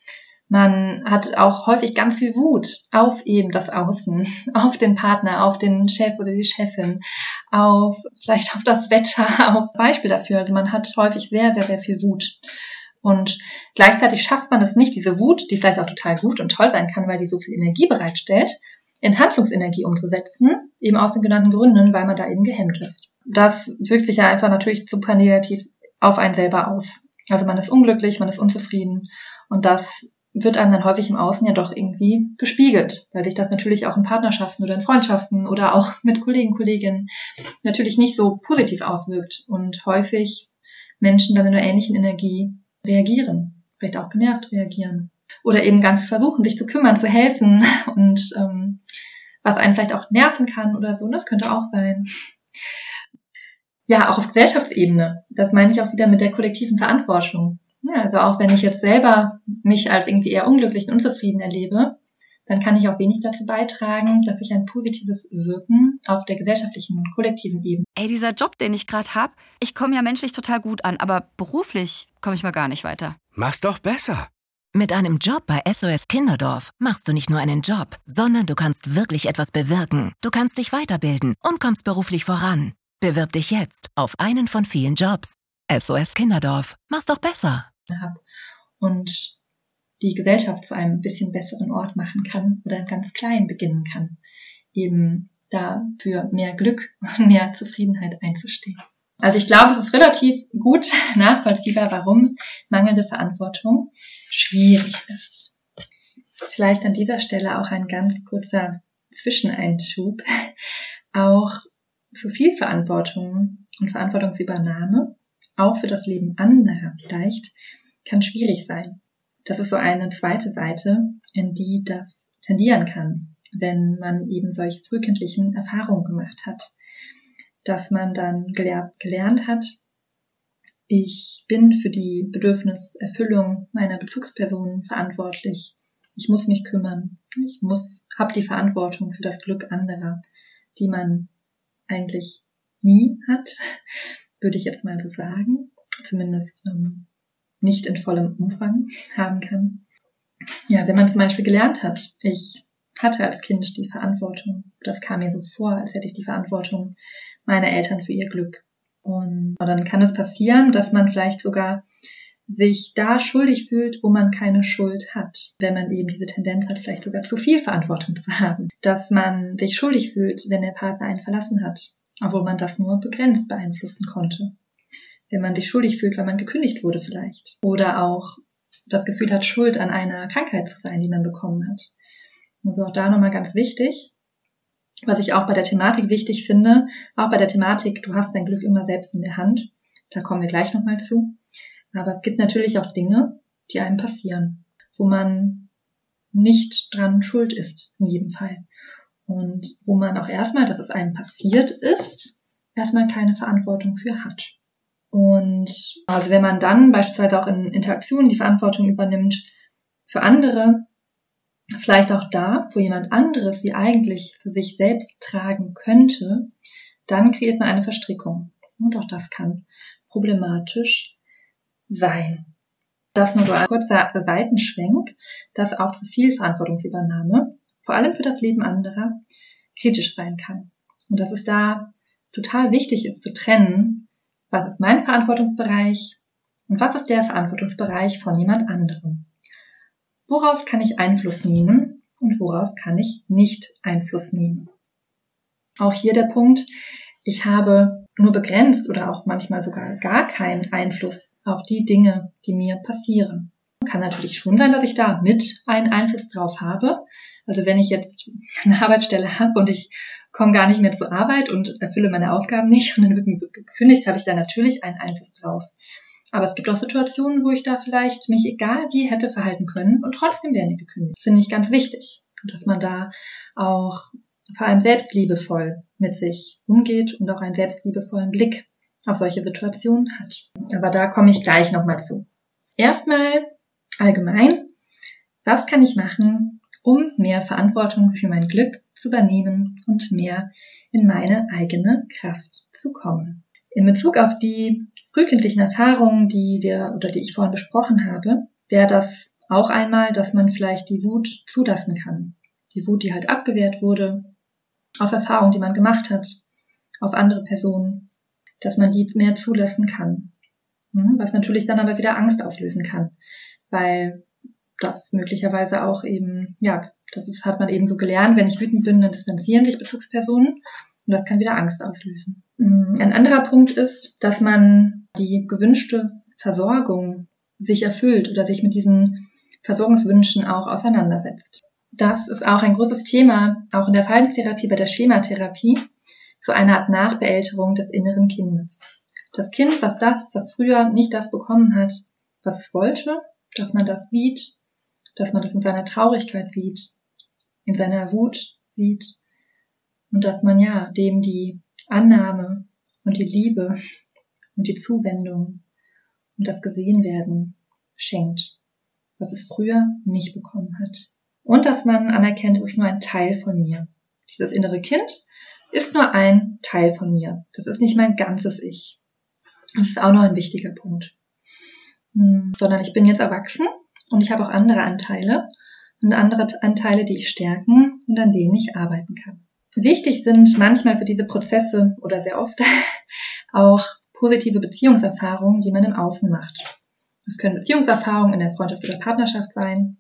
Man hat auch häufig ganz viel Wut auf eben das Außen, auf den Partner, auf den Chef oder die Chefin, auf vielleicht auf das Wetter, auf Beispiel dafür. Also man hat häufig sehr, sehr, sehr viel Wut. Und gleichzeitig schafft man es nicht, diese Wut, die vielleicht auch total gut und toll sein kann, weil die so viel Energie bereitstellt, in Handlungsenergie umzusetzen, eben aus den genannten Gründen, weil man da eben gehemmt ist. Das wirkt sich ja einfach natürlich super negativ auf einen selber aus. Also man ist unglücklich, man ist unzufrieden und das wird einem dann häufig im Außen ja doch irgendwie gespiegelt, weil sich das natürlich auch in Partnerschaften oder in Freundschaften oder auch mit Kollegen, Kolleginnen natürlich nicht so positiv auswirkt und häufig Menschen dann in einer ähnlichen Energie reagieren, vielleicht auch genervt reagieren oder eben ganz versuchen, sich zu kümmern, zu helfen und ähm, was einen vielleicht auch nerven kann oder so, das könnte auch sein. Ja, auch auf Gesellschaftsebene, das meine ich auch wieder mit der kollektiven Verantwortung. Ja, also auch wenn ich jetzt selber mich als irgendwie eher unglücklich und unzufrieden erlebe, dann kann ich auch wenig dazu beitragen, dass ich ein positives Wirken auf der gesellschaftlichen und kollektiven Ebene. Ey, dieser Job, den ich gerade habe, ich komme ja menschlich total gut an, aber beruflich komme ich mal gar nicht weiter. Mach's doch besser. Mit einem Job bei S O S Kinderdorf machst du nicht nur einen Job, sondern du kannst wirklich etwas bewirken. Du kannst dich weiterbilden und kommst beruflich voran. Bewirb dich jetzt auf einen von vielen Jobs. S O S Kinderdorf, mach's doch besser. Und die Gesellschaft zu einem bisschen besseren Ort machen kann oder ganz klein beginnen kann, eben da für mehr Glück und mehr Zufriedenheit einzustehen. Also ich glaube, es ist relativ gut nachvollziehbar, warum mangelnde Verantwortung schwierig ist. Vielleicht an dieser Stelle auch ein ganz kurzer Zwischeneinschub. Auch zu viel Verantwortung und Verantwortungsübernahme, auch für das Leben anderer vielleicht, kann schwierig sein. Das ist so eine zweite Seite, in die das tendieren kann, wenn man eben solche frühkindlichen Erfahrungen gemacht hat. Dass man dann gelernt, gelernt hat, ich bin für die Bedürfniserfüllung meiner Bezugspersonen verantwortlich. Ich muss mich kümmern. Ich muss, habe die Verantwortung für das Glück anderer, die man eigentlich nie hat, würde ich jetzt mal so sagen. Zumindest ähm, nicht in vollem Umfang haben kann. Ja, wenn man zum Beispiel gelernt hat, ich hatte als Kind die Verantwortung, das kam mir so vor, als hätte ich die Verantwortung meiner Eltern für ihr Glück. Und dann kann es passieren, dass man vielleicht sogar sich da schuldig fühlt, wo man keine Schuld hat. Wenn man eben diese Tendenz hat, vielleicht sogar zu viel Verantwortung zu haben. Dass man sich schuldig fühlt, wenn der Partner einen verlassen hat, obwohl man das nur begrenzt beeinflussen konnte. Wenn man sich schuldig fühlt, weil man gekündigt wurde vielleicht. Oder auch das Gefühl hat, schuld an einer Krankheit zu sein, die man bekommen hat. Also auch da nochmal ganz wichtig, was ich auch bei der Thematik wichtig finde, auch bei der Thematik, du hast dein Glück immer selbst in der Hand. Da kommen wir gleich nochmal zu. Aber es gibt natürlich auch Dinge, die einem passieren, wo man nicht dran schuld ist, in jedem Fall. Und wo man auch erstmal, dass es einem passiert ist, erstmal keine Verantwortung für hat. Und also wenn man dann beispielsweise auch in Interaktionen die Verantwortung übernimmt für andere, vielleicht auch da, wo jemand anderes sie eigentlich für sich selbst tragen könnte, dann kreiert man eine Verstrickung. Und auch das kann problematisch sein. Das nur so ein kurzer Seitenschwenk, dass auch zu viel Verantwortungsübernahme, vor allem für das Leben anderer, kritisch sein kann. Und dass es da total wichtig ist zu trennen, was ist mein Verantwortungsbereich und was ist der Verantwortungsbereich von jemand anderem. Worauf kann ich Einfluss nehmen und worauf kann ich nicht Einfluss nehmen. Auch hier der Punkt, ich habe nur begrenzt oder auch manchmal sogar gar keinen Einfluss auf die Dinge, die mir passieren. Kann natürlich schon sein, dass ich da mit einen Einfluss drauf habe. Also wenn ich jetzt eine Arbeitsstelle habe und ich komme gar nicht mehr zur Arbeit und erfülle meine Aufgaben nicht und dann wird mir gekündigt, habe ich da natürlich einen Einfluss drauf. Aber es gibt auch Situationen, wo ich da vielleicht mich egal wie hätte verhalten können und trotzdem wäre mir gekündigt. Das finde ich ganz wichtig, dass man da auch vor allem selbstliebevoll mit sich umgeht und auch einen selbstliebevollen Blick auf solche Situationen hat. Aber da komme ich gleich nochmal zu. Erstmal allgemein, was kann ich machen, um mehr Verantwortung für mein Glück zu übernehmen und mehr in meine eigene Kraft zu kommen? In Bezug auf die frühkindlichen Erfahrungen, die wir oder die ich vorhin besprochen habe, wäre das auch einmal, dass man vielleicht die Wut zulassen kann. Die Wut, die halt abgewehrt wurde, auf Erfahrungen, die man gemacht hat, auf andere Personen, dass man die mehr zulassen kann. Was natürlich dann aber wieder Angst auslösen kann, weil das möglicherweise auch eben, ja, das ist, hat man eben so gelernt, wenn ich wütend bin, dann distanzieren sich Bezugspersonen und das kann wieder Angst auslösen. Ein anderer Punkt ist, dass man die gewünschte Versorgung sich erfüllt oder sich mit diesen Versorgungswünschen auch auseinandersetzt. Das ist auch ein großes Thema, auch in der Verhaltenstherapie, bei der Schematherapie, so eine Art Nachbeälterung des inneren Kindes. Das Kind, was das, was früher nicht das bekommen hat, was es wollte, dass man das sieht, dass man das in seiner Traurigkeit sieht, in seiner Wut sieht und dass man ja dem die Annahme und die Liebe und die Zuwendung und das Gesehenwerden schenkt, was es früher nicht bekommen hat. Und dass man anerkennt, es ist nur ein Teil von mir. Dieses innere Kind ist nur ein Teil von mir. Das ist nicht mein ganzes Ich. Das ist auch noch ein wichtiger Punkt. Hm, sondern ich bin jetzt erwachsen und ich habe auch andere Anteile und andere Anteile, die ich stärken und an denen ich arbeiten kann. Wichtig sind manchmal für diese Prozesse oder sehr oft auch positive Beziehungserfahrungen, die man im Außen macht. Das können Beziehungserfahrungen in der Freundschaft oder Partnerschaft sein.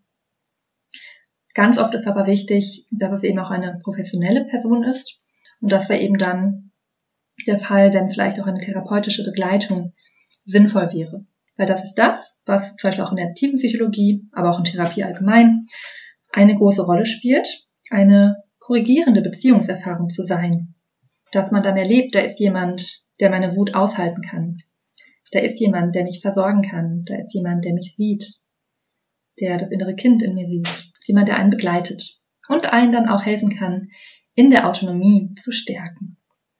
Ganz oft ist aber wichtig, dass es eben auch eine professionelle Person ist und das wäre eben dann der Fall, wenn vielleicht auch eine therapeutische Begleitung sinnvoll wäre. Weil das ist das, was zum Beispiel auch in der Tiefenpsychologie, aber auch in Therapie allgemein eine große Rolle spielt, eine korrigierende Beziehungserfahrung zu sein. Dass man dann erlebt, da ist jemand, der meine Wut aushalten kann. Da ist jemand, der mich versorgen kann. Da ist jemand, der mich sieht, der das innere Kind in mir sieht. Jemand, der einen begleitet und einen dann auch helfen kann, in der Autonomie zu stärken.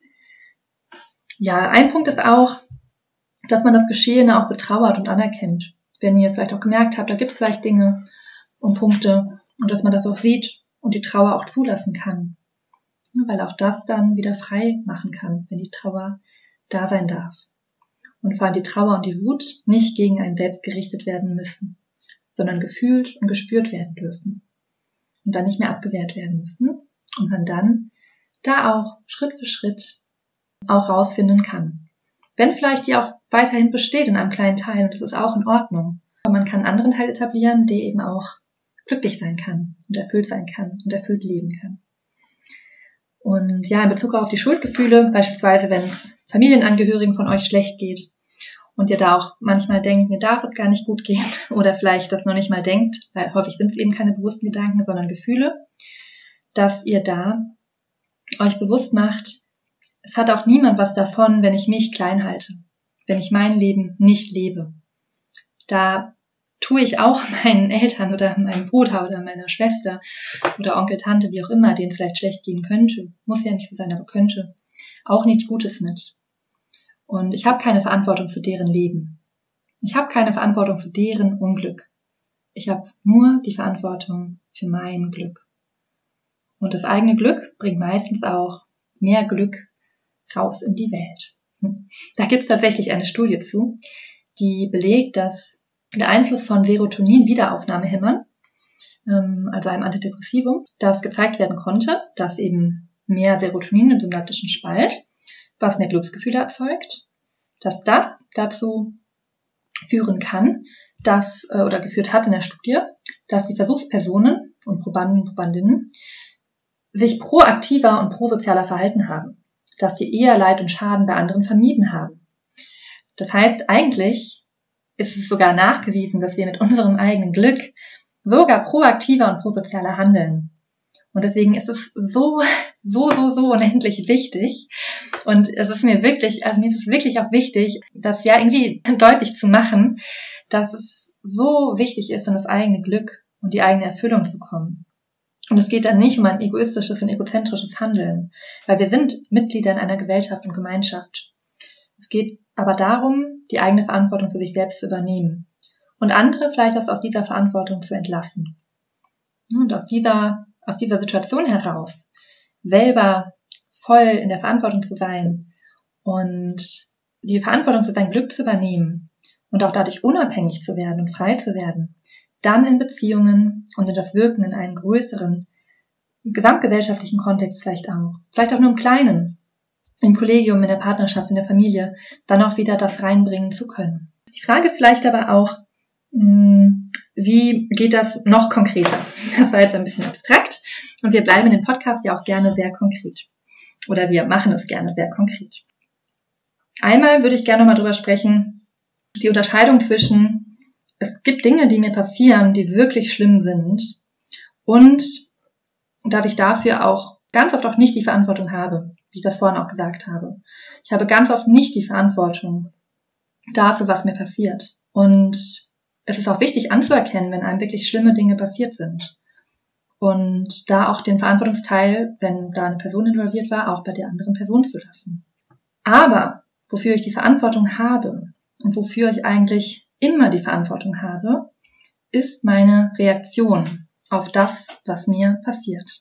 Ja, ein Punkt ist auch, dass man das Geschehene auch betrauert und anerkennt. Wenn ihr es vielleicht auch gemerkt habt, da gibt es vielleicht Dinge und Punkte und dass man das auch sieht und die Trauer auch zulassen kann. Weil auch das dann wieder frei machen kann, wenn die Trauer da sein darf. Und vor allem die Trauer und die Wut nicht gegen einen selbst gerichtet werden müssen, sondern gefühlt und gespürt werden dürfen und dann nicht mehr abgewehrt werden müssen und man dann da auch Schritt für Schritt auch rausfinden kann. Wenn vielleicht die auch weiterhin besteht in einem kleinen Teil und das ist auch in Ordnung. Aber man kann einen anderen Teil etablieren, der eben auch glücklich sein kann und erfüllt sein kann und erfüllt leben kann. Und ja, in Bezug auf die Schuldgefühle, beispielsweise wenn es Familienangehörigen von euch schlecht geht und ihr da auch manchmal denkt, mir darf es gar nicht gut gehen oder vielleicht das noch nicht mal denkt, weil häufig sind es eben keine bewussten Gedanken, sondern Gefühle, dass ihr da euch bewusst macht, es hat auch niemand was davon, wenn ich mich klein halte, wenn ich mein Leben nicht lebe. Da tue ich auch meinen Eltern oder meinem Bruder oder meiner Schwester oder Onkel, Tante, wie auch immer, denen vielleicht schlecht gehen könnte, muss ja nicht so sein, aber könnte, auch nichts Gutes mit. Und ich habe keine Verantwortung für deren Leben. Ich habe keine Verantwortung für deren Unglück. Ich habe nur die Verantwortung für mein Glück. Und das eigene Glück bringt meistens auch mehr Glück raus in die Welt. Da gibt es tatsächlich eine Studie zu, die belegt, dass der Einfluss von Serotonin-Wiederaufnahmehämmern, also einem Antidepressivum, das gezeigt werden konnte, dass eben mehr Serotonin im synaptischen Spalt, was mehr Glücksgefühle erzeugt, dass das dazu führen kann, dass, oder geführt hat in der Studie, dass die Versuchspersonen und Probanden und Probandinnen sich proaktiver und prosozialer verhalten haben, dass sie eher Leid und Schaden bei anderen vermieden haben. Das heißt, eigentlich ist es sogar nachgewiesen, dass wir mit unserem eigenen Glück sogar proaktiver und prosozialer handeln. Und deswegen ist es so, so, so, so unendlich wichtig. Und es ist mir wirklich, also mir ist es wirklich auch wichtig, das ja irgendwie deutlich zu machen, dass es so wichtig ist, in das eigene Glück und die eigene Erfüllung zu kommen. Und es geht dann nicht um ein egoistisches und egozentrisches Handeln, weil wir sind Mitglieder in einer Gesellschaft und Gemeinschaft. Es geht aber darum, die eigene Verantwortung für sich selbst zu übernehmen und andere vielleicht auch aus dieser Verantwortung zu entlassen. Und aus dieser, aus dieser Situation heraus selber voll in der Verantwortung zu sein und die Verantwortung für sein Glück zu übernehmen und auch dadurch unabhängig zu werden und frei zu werden, dann in Beziehungen und in das Wirken in einen größeren, gesamtgesellschaftlichen Kontext vielleicht auch. Vielleicht auch nur im Kleinen, im Kollegium, in der Partnerschaft, in der Familie, dann auch wieder das reinbringen zu können. Die Frage ist vielleicht aber auch, wie geht das noch konkreter? Das war jetzt ein bisschen abstrakt und wir bleiben in dem Podcast ja auch gerne sehr konkret. Oder wir machen es gerne sehr konkret. Einmal würde ich gerne noch mal drüber sprechen, die Unterscheidung zwischen es gibt Dinge, die mir passieren, die wirklich schlimm sind und dass ich dafür auch ganz oft auch nicht die Verantwortung habe, wie ich das vorhin auch gesagt habe. Ich habe ganz oft nicht die Verantwortung dafür, was mir passiert. Und es ist auch wichtig anzuerkennen, wenn einem wirklich schlimme Dinge passiert sind. Und da auch den Verantwortungsteil, wenn da eine Person involviert war, auch bei der anderen Person zu lassen. Aber wofür ich die Verantwortung habe und wofür ich eigentlich immer die Verantwortung habe, ist meine Reaktion auf das, was mir passiert.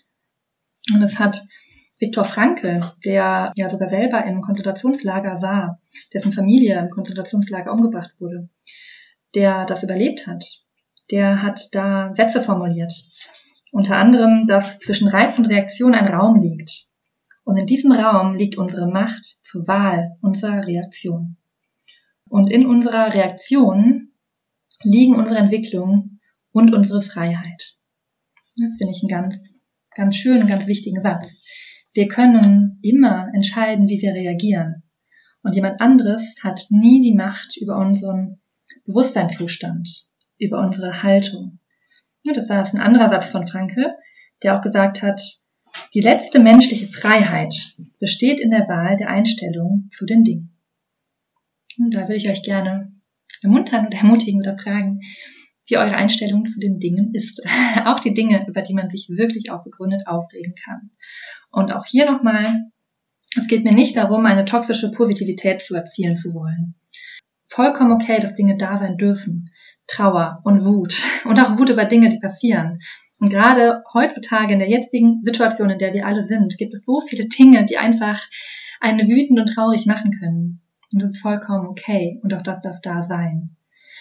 Und das hat Viktor Frankl, der ja sogar selber im Konzentrationslager war, dessen Familie im Konzentrationslager umgebracht wurde, der das überlebt hat, der hat da Sätze formuliert. Unter anderem, dass zwischen Reiz und Reaktion ein Raum liegt. Und in diesem Raum liegt unsere Macht zur Wahl unserer Reaktion. Und in unserer Reaktion liegen unsere Entwicklung und unsere Freiheit. Das finde ich einen ganz, ganz schönen und ganz wichtigen Satz. Wir können immer entscheiden, wie wir reagieren. Und jemand anderes hat nie die Macht über unseren Bewusstseinszustand, über unsere Haltung. Ja, das war ein anderer Satz von Frankl, der auch gesagt hat, die letzte menschliche Freiheit besteht in der Wahl der Einstellung zu den Dingen. Und da würde ich euch gerne ermuntern oder ermutigen oder fragen, wie eure Einstellung zu den Dingen ist. Auch die Dinge, über die man sich wirklich auch begründet aufregen kann. Und auch hier nochmal, es geht mir nicht darum, eine toxische Positivität zu erzielen zu wollen. Vollkommen okay, dass Dinge da sein dürfen. Trauer und Wut und auch Wut über Dinge, die passieren. Und gerade heutzutage in der jetzigen Situation, in der wir alle sind, gibt es so viele Dinge, die einfach einen wütend und traurig machen können. Und das ist vollkommen okay. Und auch das darf da sein.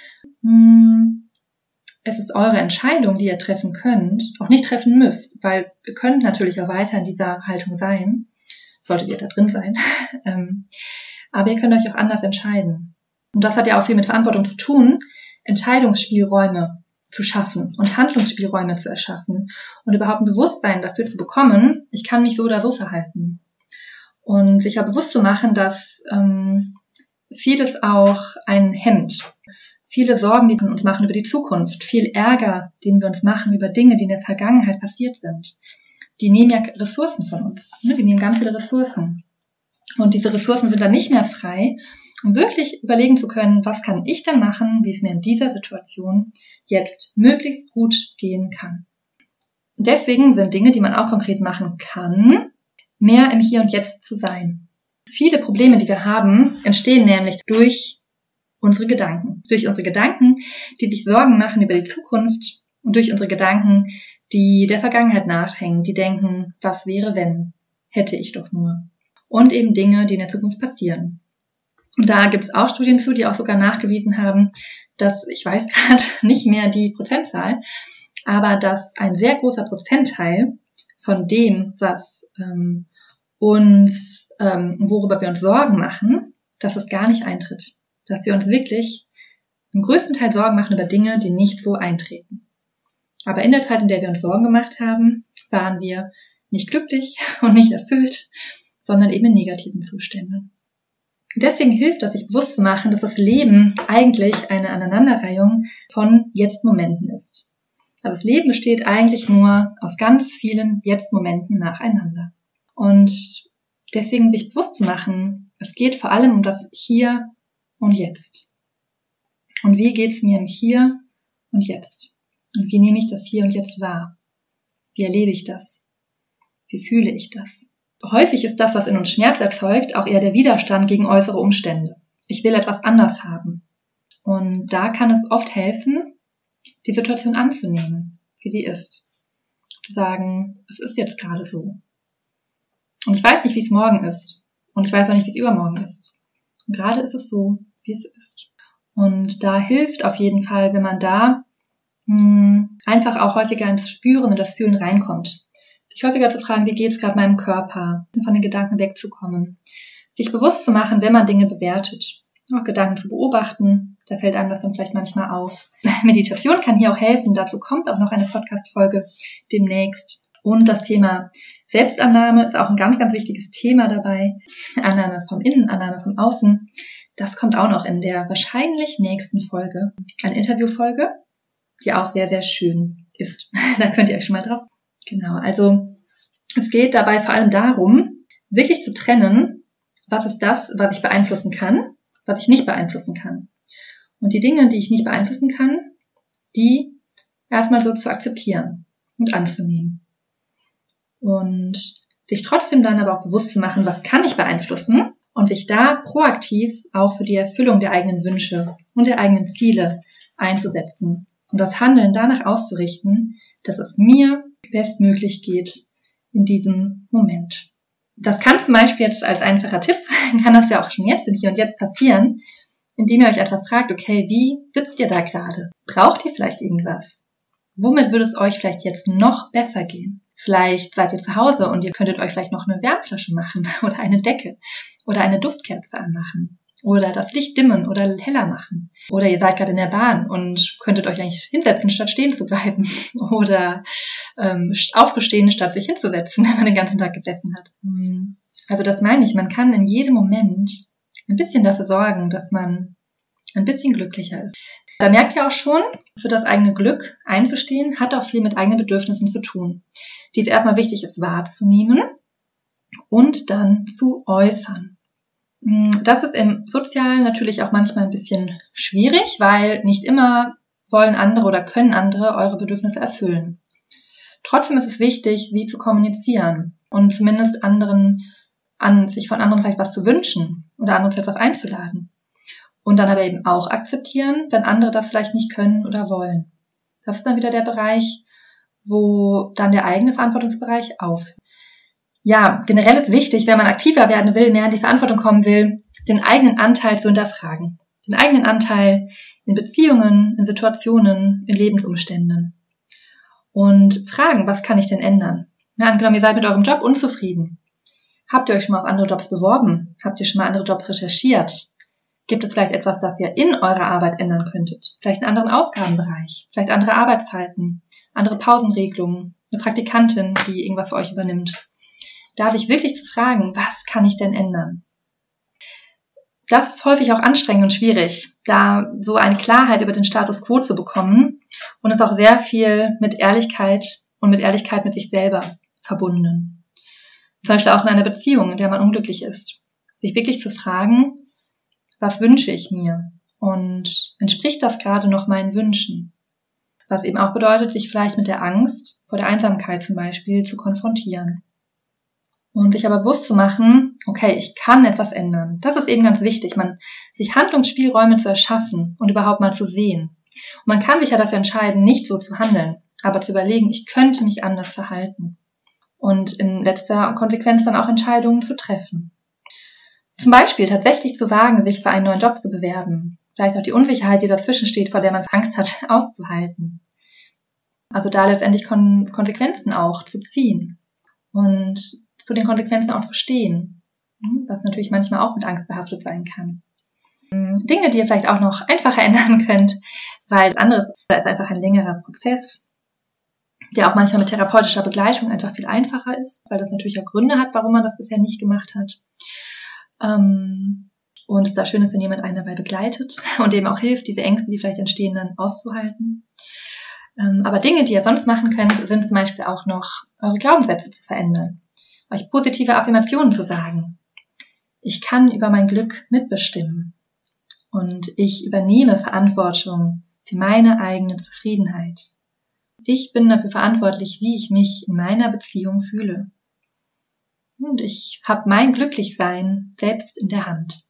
Es ist eure Entscheidung, die ihr treffen könnt, auch nicht treffen müsst, weil ihr könnt natürlich auch weiter in dieser Haltung sein, solltet ihr da drin sein. aber ihr könnt euch auch anders entscheiden. Und das hat ja auch viel mit Verantwortung zu tun, Entscheidungsspielräume zu schaffen und Handlungsspielräume zu erschaffen und überhaupt ein Bewusstsein dafür zu bekommen, ich kann mich so oder so verhalten. Und sich ja bewusst zu machen, dass ähm, vieles auch einen hemmt. Viele Sorgen, die wir uns machen über die Zukunft, viel Ärger, den wir uns machen über Dinge, die in der Vergangenheit passiert sind, die nehmen ja Ressourcen von uns. Ne? Die nehmen ganz viele Ressourcen. Und diese Ressourcen sind dann nicht mehr frei, um wirklich überlegen zu können, was kann ich denn machen, wie es mir in dieser Situation jetzt möglichst gut gehen kann. Und deswegen sind Dinge, die man auch konkret machen kann, mehr im Hier und Jetzt zu sein. Viele Probleme, die wir haben, entstehen nämlich durch unsere Gedanken. Durch unsere Gedanken, die sich Sorgen machen über die Zukunft und durch unsere Gedanken, die der Vergangenheit nachhängen, die denken, was wäre, wenn, hätte ich doch nur. Und eben Dinge, die in der Zukunft passieren. Und da gibt es auch Studien zu, die auch sogar nachgewiesen haben, dass, ich weiß gerade nicht mehr die Prozentzahl, aber dass ein sehr großer Prozentteil von dem, was ähm, uns, ähm, worüber wir uns Sorgen machen, dass es gar nicht eintritt. Dass wir uns wirklich im größten Teil Sorgen machen über Dinge, die nicht so eintreten. Aber in der Zeit, in der wir uns Sorgen gemacht haben, waren wir nicht glücklich und nicht erfüllt, sondern eben in negativen Zuständen. Deswegen hilft es, sich bewusst zu machen, dass das Leben eigentlich eine Aneinanderreihung von Jetzt-Momenten ist. Also das Leben besteht eigentlich nur aus ganz vielen Jetzt-Momenten nacheinander. Und deswegen sich bewusst zu machen, es geht vor allem um das Hier und Jetzt. Und wie geht es mir im Hier und Jetzt? Und wie nehme ich das Hier und Jetzt wahr? Wie erlebe ich das? Wie fühle ich das? Häufig ist das, was in uns Schmerz erzeugt, auch eher der Widerstand gegen äußere Umstände. Ich will etwas anders haben. Und da kann es oft helfen, die Situation anzunehmen, wie sie ist. Zu sagen, es ist jetzt gerade so. Und ich weiß nicht, wie es morgen ist. Und ich weiß auch nicht, wie es übermorgen ist. Und gerade ist es so, wie es ist. Und da hilft auf jeden Fall, wenn man da mh, einfach auch häufiger ins Spüren und das Fühlen reinkommt. Sich häufiger zu fragen, wie geht es gerade meinem Körper, von den Gedanken wegzukommen. Sich bewusst zu machen, wenn man Dinge bewertet. Auch Gedanken zu beobachten, da fällt einem das dann vielleicht manchmal auf. Meditation kann hier auch helfen, dazu kommt auch noch eine Podcast-Folge demnächst. Und das Thema Selbstannahme ist auch ein ganz, ganz wichtiges Thema dabei. Annahme vom Innen, Annahme vom Außen. Das kommt auch noch in der wahrscheinlich nächsten Folge. Eine Interviewfolge, die auch sehr, sehr schön ist. Da könnt ihr euch schon mal drauf. Genau, also es geht dabei vor allem darum, wirklich zu trennen, was ist das, was ich beeinflussen kann, was ich nicht beeinflussen kann. Und die Dinge, die ich nicht beeinflussen kann, die erstmal so zu akzeptieren und anzunehmen. Und sich trotzdem dann aber auch bewusst zu machen, was kann ich beeinflussen und sich da proaktiv auch für die Erfüllung der eigenen Wünsche und der eigenen Ziele einzusetzen und das Handeln danach auszurichten, dass es mir bestmöglich geht in diesem Moment. Das kann zum Beispiel jetzt als einfacher Tipp, kann das ja auch schon jetzt im Hier und Jetzt passieren, indem ihr euch einfach fragt, okay, wie sitzt ihr da gerade? Braucht ihr vielleicht irgendwas? Womit würde es euch vielleicht jetzt noch besser gehen? Vielleicht seid ihr zu Hause und ihr könntet euch vielleicht noch eine Wärmflasche machen oder eine Decke oder eine Duftkerze anmachen oder das Licht dimmen oder heller machen. Oder ihr seid gerade in der Bahn und könntet euch eigentlich hinsetzen, statt stehen zu bleiben oder ähm, aufzustehen, statt sich hinzusetzen, wenn man den ganzen Tag gesessen hat. Also das meine ich, man kann in jedem Moment ein bisschen dafür sorgen, dass man ein bisschen glücklicher ist. Da merkt ihr auch schon, für das eigene Glück einzustehen, hat auch viel mit eigenen Bedürfnissen zu tun, die es erstmal wichtig ist wahrzunehmen und dann zu äußern. Das ist im Sozialen natürlich auch manchmal ein bisschen schwierig, weil nicht immer wollen andere oder können andere eure Bedürfnisse erfüllen. Trotzdem ist es wichtig, sie zu kommunizieren und zumindest anderen, an, sich von anderen vielleicht was zu wünschen oder andere zu etwas einzuladen. Und dann aber eben auch akzeptieren, wenn andere das vielleicht nicht können oder wollen. Das ist dann wieder der Bereich, wo dann der eigene Verantwortungsbereich aufhört. Ja, generell ist wichtig, wenn man aktiver werden will, mehr in die Verantwortung kommen will, den eigenen Anteil zu hinterfragen. Den eigenen Anteil in Beziehungen, in Situationen, in Lebensumständen. Und fragen, was kann ich denn ändern? Na, angenommen, ihr seid mit eurem Job unzufrieden. Habt ihr euch schon mal auf andere Jobs beworben? Habt ihr schon mal andere Jobs recherchiert? Gibt es vielleicht etwas, das ihr in eurer Arbeit ändern könntet? Vielleicht einen anderen Aufgabenbereich, vielleicht andere Arbeitszeiten, andere Pausenregelungen, eine Praktikantin, die irgendwas für euch übernimmt. Da sich wirklich zu fragen, was kann ich denn ändern? Das ist häufig auch anstrengend und schwierig, da so eine Klarheit über den Status quo zu bekommen und ist auch sehr viel mit Ehrlichkeit und mit Ehrlichkeit mit sich selber verbunden. Zum Beispiel auch in einer Beziehung, in der man unglücklich ist. Sich wirklich zu fragen, was wünsche ich mir und entspricht das gerade noch meinen Wünschen? Was eben auch bedeutet, sich vielleicht mit der Angst vor der Einsamkeit zum Beispiel zu konfrontieren. Und sich aber bewusst zu machen, okay, ich kann etwas ändern. Das ist eben ganz wichtig, man sich Handlungsspielräume zu erschaffen und überhaupt mal zu sehen. Und man kann sich ja dafür entscheiden, nicht so zu handeln, aber zu überlegen, ich könnte mich anders verhalten. Und in letzter Konsequenz dann auch Entscheidungen zu treffen. Zum Beispiel tatsächlich zu wagen, sich für einen neuen Job zu bewerben. Vielleicht auch die Unsicherheit, die dazwischen steht, vor der man Angst hat, auszuhalten. Also da letztendlich Kon- Konsequenzen auch zu ziehen und zu den Konsequenzen auch zu stehen, was natürlich manchmal auch mit Angst behaftet sein kann. Dinge, die ihr vielleicht auch noch einfacher ändern könnt, weil das andere ist einfach ein längerer Prozess, der auch manchmal mit therapeutischer Begleitung einfach viel einfacher ist, weil das natürlich auch Gründe hat, warum man das bisher nicht gemacht hat. Ähm, und es da schön ist, wenn jemand einen dabei begleitet und eben auch hilft, diese Ängste, die vielleicht entstehen, dann auszuhalten. Ähm, aber Dinge, die ihr sonst machen könnt, sind zum Beispiel auch noch eure Glaubenssätze zu verändern, euch positive Affirmationen zu sagen. Ich kann über mein Glück mitbestimmen und ich übernehme Verantwortung für meine eigene Zufriedenheit. Ich bin dafür verantwortlich, wie ich mich in meiner Beziehung fühle. Und ich habe mein Glücklichsein selbst in der Hand.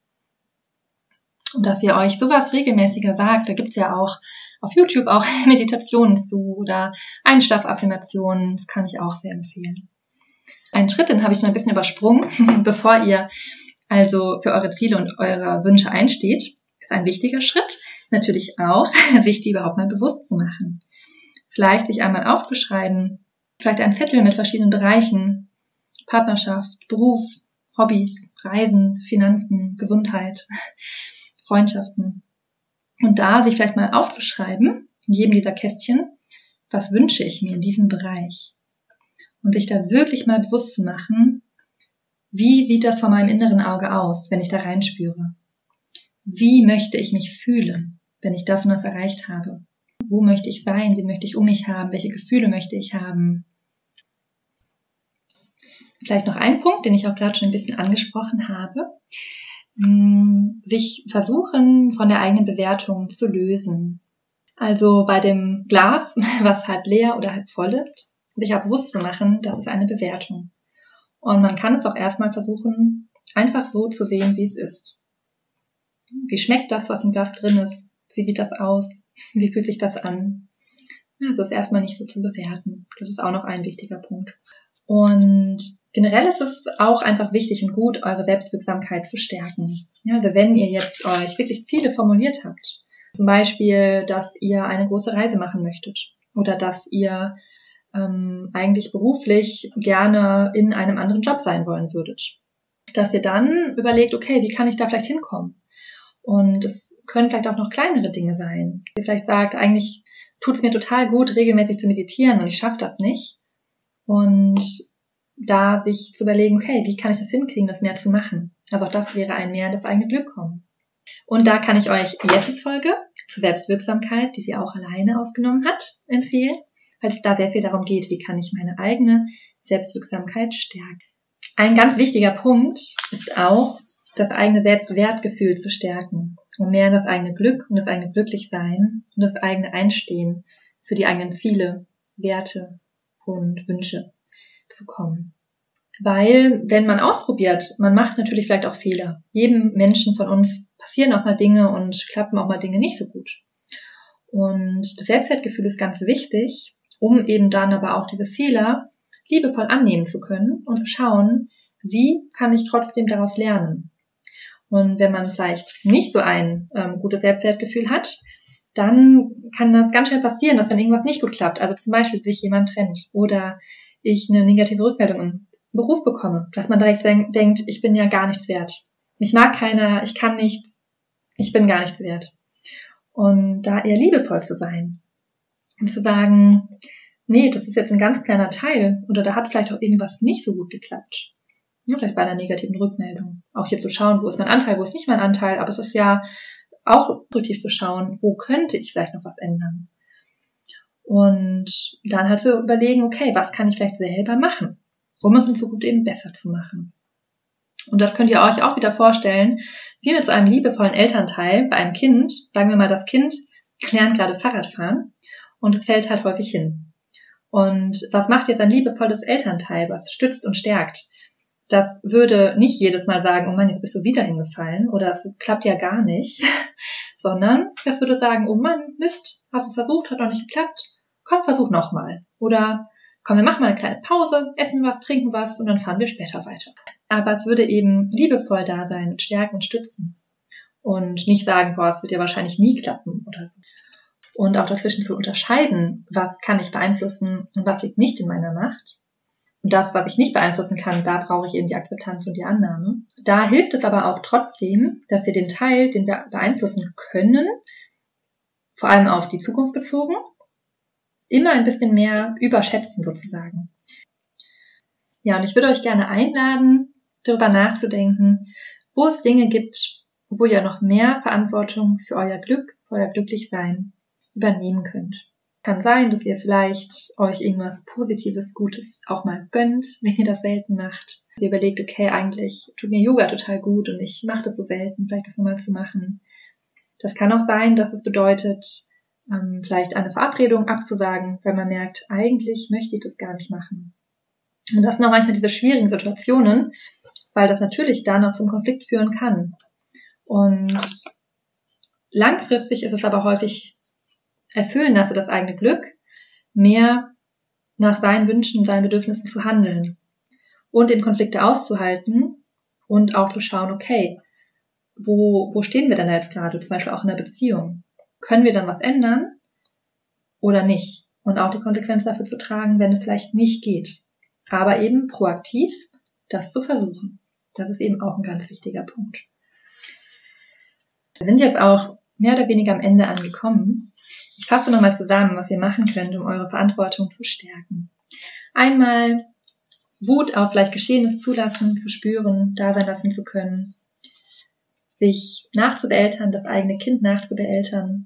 Und dass ihr euch sowas regelmäßiger sagt, da gibt's ja auch auf YouTube auch Meditationen zu oder Einschlafaffirmationen, das kann ich auch sehr empfehlen. Einen Schritt, den habe ich noch ein bisschen übersprungen, bevor ihr also für eure Ziele und eure Wünsche einsteht, ist ein wichtiger Schritt, natürlich auch, sich die überhaupt mal bewusst zu machen. Vielleicht sich einmal aufzuschreiben, vielleicht einen Zettel mit verschiedenen Bereichen, Partnerschaft, Beruf, Hobbys, Reisen, Finanzen, Gesundheit, Freundschaften. Und da sich vielleicht mal aufzuschreiben, in jedem dieser Kästchen, was wünsche ich mir in diesem Bereich? Und sich da wirklich mal bewusst zu machen, wie sieht das vor meinem inneren Auge aus, wenn ich da reinspüre? Wie möchte ich mich fühlen, wenn ich das und das erreicht habe? Wo möchte ich sein? Wie möchte ich um mich haben? Welche Gefühle möchte ich haben? Vielleicht noch ein Punkt, den ich auch gerade schon ein bisschen angesprochen habe. Sich versuchen, von der eigenen Bewertung zu lösen. Also bei dem Glas, was halb leer oder halb voll ist, sich auch bewusst zu machen, das ist eine Bewertung. Und man kann es auch erstmal versuchen, einfach so zu sehen, wie es ist. Wie schmeckt das, was im Glas drin ist? Wie sieht das aus? Wie fühlt sich das an? Also es erstmal nicht so zu bewerten. Das ist auch noch ein wichtiger Punkt. Und generell ist es auch einfach wichtig und gut, eure Selbstwirksamkeit zu stärken. Ja, also wenn ihr jetzt euch wirklich Ziele formuliert habt, zum Beispiel, dass ihr eine große Reise machen möchtet oder dass ihr ähm, eigentlich beruflich gerne in einem anderen Job sein wollen würdet, dass ihr dann überlegt, okay, wie kann ich da vielleicht hinkommen? Und es können vielleicht auch noch kleinere Dinge sein. Ihr vielleicht sagt, eigentlich tut es mir total gut, regelmäßig zu meditieren und ich schaffe das nicht. Und da sich zu überlegen, okay, wie kann ich das hinkriegen, das mehr zu machen? Also auch das wäre ein mehr in das eigene Glück kommen. Und da kann ich euch Jesses Folge zur Selbstwirksamkeit, die sie auch alleine aufgenommen hat, empfehlen, weil es da sehr viel darum geht, wie kann ich meine eigene Selbstwirksamkeit stärken. Ein ganz wichtiger Punkt ist auch, das eigene Selbstwertgefühl zu stärken, um mehr in das eigene Glück und das eigene Glücklichsein und das eigene Einstehen für die eigenen Ziele, Werte und Wünsche zu kommen. Weil, wenn man ausprobiert, man macht natürlich vielleicht auch Fehler. Jedem Menschen von uns passieren auch mal Dinge und klappen auch mal Dinge nicht so gut. Und das Selbstwertgefühl ist ganz wichtig, um eben dann aber auch diese Fehler liebevoll annehmen zu können und zu schauen, wie kann ich trotzdem daraus lernen. Und wenn man vielleicht nicht so ein ähm, gutes Selbstwertgefühl hat, dann kann das ganz schnell passieren, dass dann irgendwas nicht gut klappt. Also zum Beispiel sich jemand trennt oder ich eine negative Rückmeldung im Beruf bekomme, dass man direkt denk- denkt, ich bin ja gar nichts wert. Mich mag keiner, ich kann nicht, ich bin gar nichts wert. Und da eher liebevoll zu sein und zu sagen, nee, das ist jetzt ein ganz kleiner Teil oder da hat vielleicht auch irgendwas nicht so gut geklappt. Ja, vielleicht bei einer negativen Rückmeldung. Auch hier zu schauen, wo ist mein Anteil, wo ist nicht mein Anteil, aber es ist ja auch positiv zu schauen, wo könnte ich vielleicht noch was ändern. Und dann halt zu überlegen, okay, was kann ich vielleicht selber machen, um es in Zukunft eben besser zu machen. Und das könnt ihr euch auch wieder vorstellen, wie mit so einem liebevollen Elternteil bei einem Kind. Sagen wir mal, das Kind lernt gerade Fahrradfahren und es fällt halt häufig hin. Und was macht jetzt ein liebevolles Elternteil, was stützt und stärkt? Das würde nicht jedes Mal sagen, oh Mann, jetzt bist du wieder hingefallen oder es klappt ja gar nicht, sondern das würde sagen, oh Mann, Mist, hast du es versucht, hat noch nicht geklappt, komm, versuch nochmal. Oder komm, wir machen mal eine kleine Pause, essen was, trinken was und dann fahren wir später weiter. Aber es würde eben liebevoll da sein, mit stärken und stützen und nicht sagen, boah, es wird ja wahrscheinlich nie klappen oder so. Und auch dazwischen zu unterscheiden, was kann ich beeinflussen und was liegt nicht in meiner Macht. Und das, was ich nicht beeinflussen kann, da brauche ich eben die Akzeptanz und die Annahme. Da hilft es aber auch trotzdem, dass wir den Teil, den wir beeinflussen können, vor allem auf die Zukunft bezogen, immer ein bisschen mehr überschätzen sozusagen. Ja, und ich würde euch gerne einladen, darüber nachzudenken, wo es Dinge gibt, wo ihr noch mehr Verantwortung für euer Glück, für euer Glücklichsein übernehmen könnt. Kann sein, dass ihr vielleicht euch irgendwas Positives, Gutes auch mal gönnt, wenn ihr das selten macht. Ihr überlegt, okay, eigentlich tut mir Yoga total gut und ich mache das so selten, vielleicht das nochmal zu machen. Das kann auch sein, dass es bedeutet, ähm, vielleicht eine Verabredung abzusagen, weil man merkt, eigentlich möchte ich das gar nicht machen. Und das sind auch manchmal diese schwierigen Situationen, weil das natürlich dann auch zum Konflikt führen kann. Und langfristig ist es aber häufig erfüllender für das eigene Glück, mehr nach seinen Wünschen, seinen Bedürfnissen zu handeln und den Konflikte auszuhalten und auch zu schauen, okay, wo, wo stehen wir denn da jetzt gerade, zum Beispiel auch in der Beziehung? Können wir dann was ändern oder nicht? Und auch die Konsequenz dafür zu tragen, wenn es vielleicht nicht geht. Aber eben proaktiv das zu versuchen. Das ist eben auch ein ganz wichtiger Punkt. Wir sind jetzt auch mehr oder weniger am Ende angekommen. Ich fasse nochmal zusammen, was ihr machen könnt, um eure Verantwortung zu stärken. Einmal Wut auf vielleicht Geschehenes zulassen, zu spüren, da sein lassen zu können. Sich nachzubeeltern, das eigene Kind nachzubeeltern.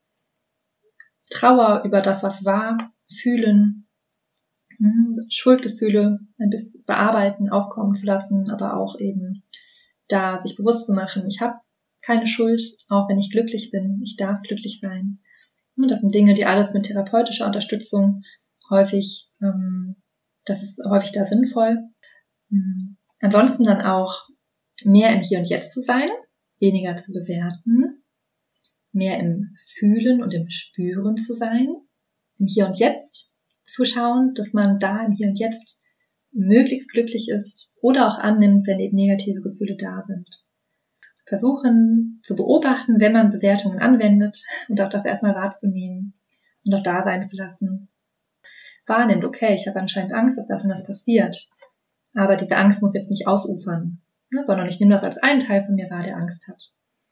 Trauer über das, was war, fühlen. Schuldgefühle ein bisschen bearbeiten, aufkommen zu lassen, aber auch eben da sich bewusst zu machen, ich habe keine Schuld, auch wenn ich glücklich bin, ich darf glücklich sein. Und das sind Dinge, die alles mit therapeutischer Unterstützung häufig, ähm, das ist häufig da sinnvoll. Mhm. Ansonsten dann auch mehr im Hier und Jetzt zu sein, weniger zu bewerten, mehr im Fühlen und im Spüren zu sein, im Hier und Jetzt zu schauen, dass man da im Hier und Jetzt möglichst glücklich ist oder auch annimmt, wenn eben negative Gefühle da sind. Versuchen zu beobachten, wenn man Bewertungen anwendet und auch das erstmal wahrzunehmen und auch da sein zu lassen. Wahrnimmt, okay, ich habe anscheinend Angst, dass das und das passiert, aber diese Angst muss jetzt nicht ausufern, ne, sondern ich nehme das als einen Teil von mir wahr, der Angst hat.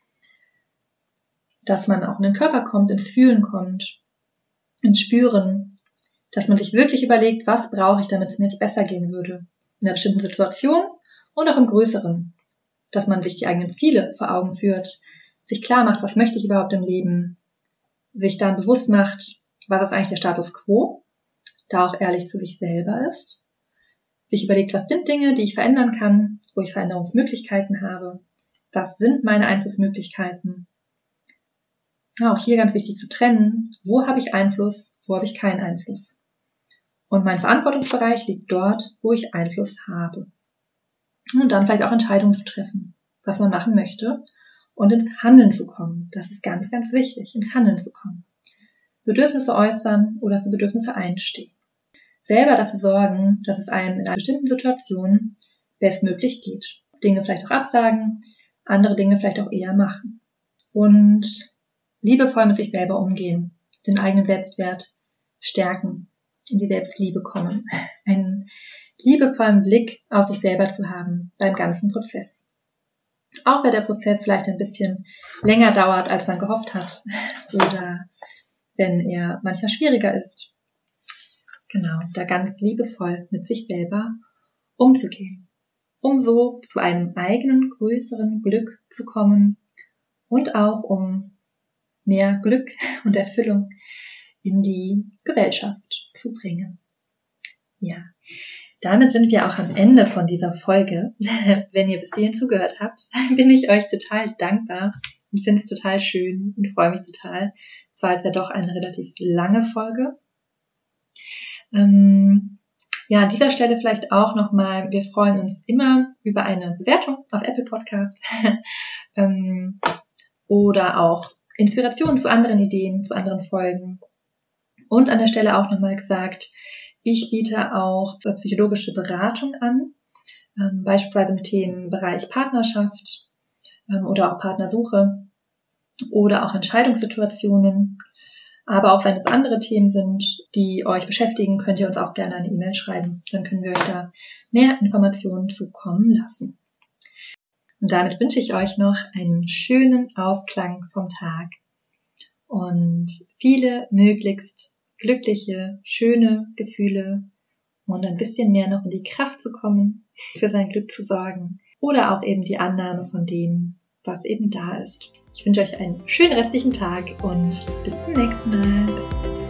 Dass man auch in den Körper kommt, ins Fühlen kommt, ins Spüren, dass man sich wirklich überlegt, was brauche ich, damit es mir jetzt besser gehen würde, in einer bestimmten Situation und auch im Größeren. Dass man sich die eigenen Ziele vor Augen führt, sich klar macht, was möchte ich überhaupt im Leben, sich dann bewusst macht, was ist eigentlich der Status quo, da auch ehrlich zu sich selber ist, sich überlegt, was sind Dinge, die ich verändern kann, wo ich Veränderungsmöglichkeiten habe, was sind meine Einflussmöglichkeiten. Ja, auch hier ganz wichtig zu trennen, wo habe ich Einfluss, wo habe ich keinen Einfluss. Und mein Verantwortungsbereich liegt dort, wo ich Einfluss habe. Und dann vielleicht auch Entscheidungen zu treffen, was man machen möchte und ins Handeln zu kommen. Das ist ganz, ganz wichtig, ins Handeln zu kommen. Bedürfnisse äußern oder für Bedürfnisse einstehen. Selber dafür sorgen, dass es einem in einer bestimmten Situation bestmöglich geht. Dinge vielleicht auch absagen, andere Dinge vielleicht auch eher machen. Und liebevoll mit sich selber umgehen, den eigenen Selbstwert stärken, in die Selbstliebe kommen. Ein liebevollen Blick auf sich selber zu haben beim ganzen Prozess. Auch wenn der Prozess vielleicht ein bisschen länger dauert, als man gehofft hat, oder wenn er manchmal schwieriger ist. Genau, da ganz liebevoll mit sich selber umzugehen, um so zu einem eigenen, größeren Glück zu kommen und auch um mehr Glück und Erfüllung in die Gesellschaft zu bringen. Ja, damit sind wir auch am Ende von dieser Folge. Wenn ihr bis hierhin zugehört habt, bin ich euch total dankbar und finde es total schön und freue mich total. Es war jetzt ja doch eine relativ lange Folge. Ähm, ja, an dieser Stelle vielleicht auch nochmal, wir freuen uns immer über eine Bewertung auf Apple Podcast ähm, oder auch Inspiration zu anderen Ideen, zu anderen Folgen. Und an der Stelle auch nochmal gesagt, ich biete auch psychologische Beratung an, ähm, beispielsweise mit Themenbereich Partnerschaft ähm, oder auch Partnersuche oder auch Entscheidungssituationen. Aber auch wenn es andere Themen sind, die euch beschäftigen, könnt ihr uns auch gerne eine E-Mail schreiben. Dann können wir euch da mehr Informationen zukommen lassen. Und damit wünsche ich euch noch einen schönen Ausklang vom Tag und viele möglichst glückliche, schöne Gefühle und ein bisschen mehr noch in die Kraft zu kommen, für sein Glück zu sorgen oder auch eben die Annahme von dem, was eben da ist. Ich wünsche euch einen schönen restlichen Tag und bis zum nächsten Mal.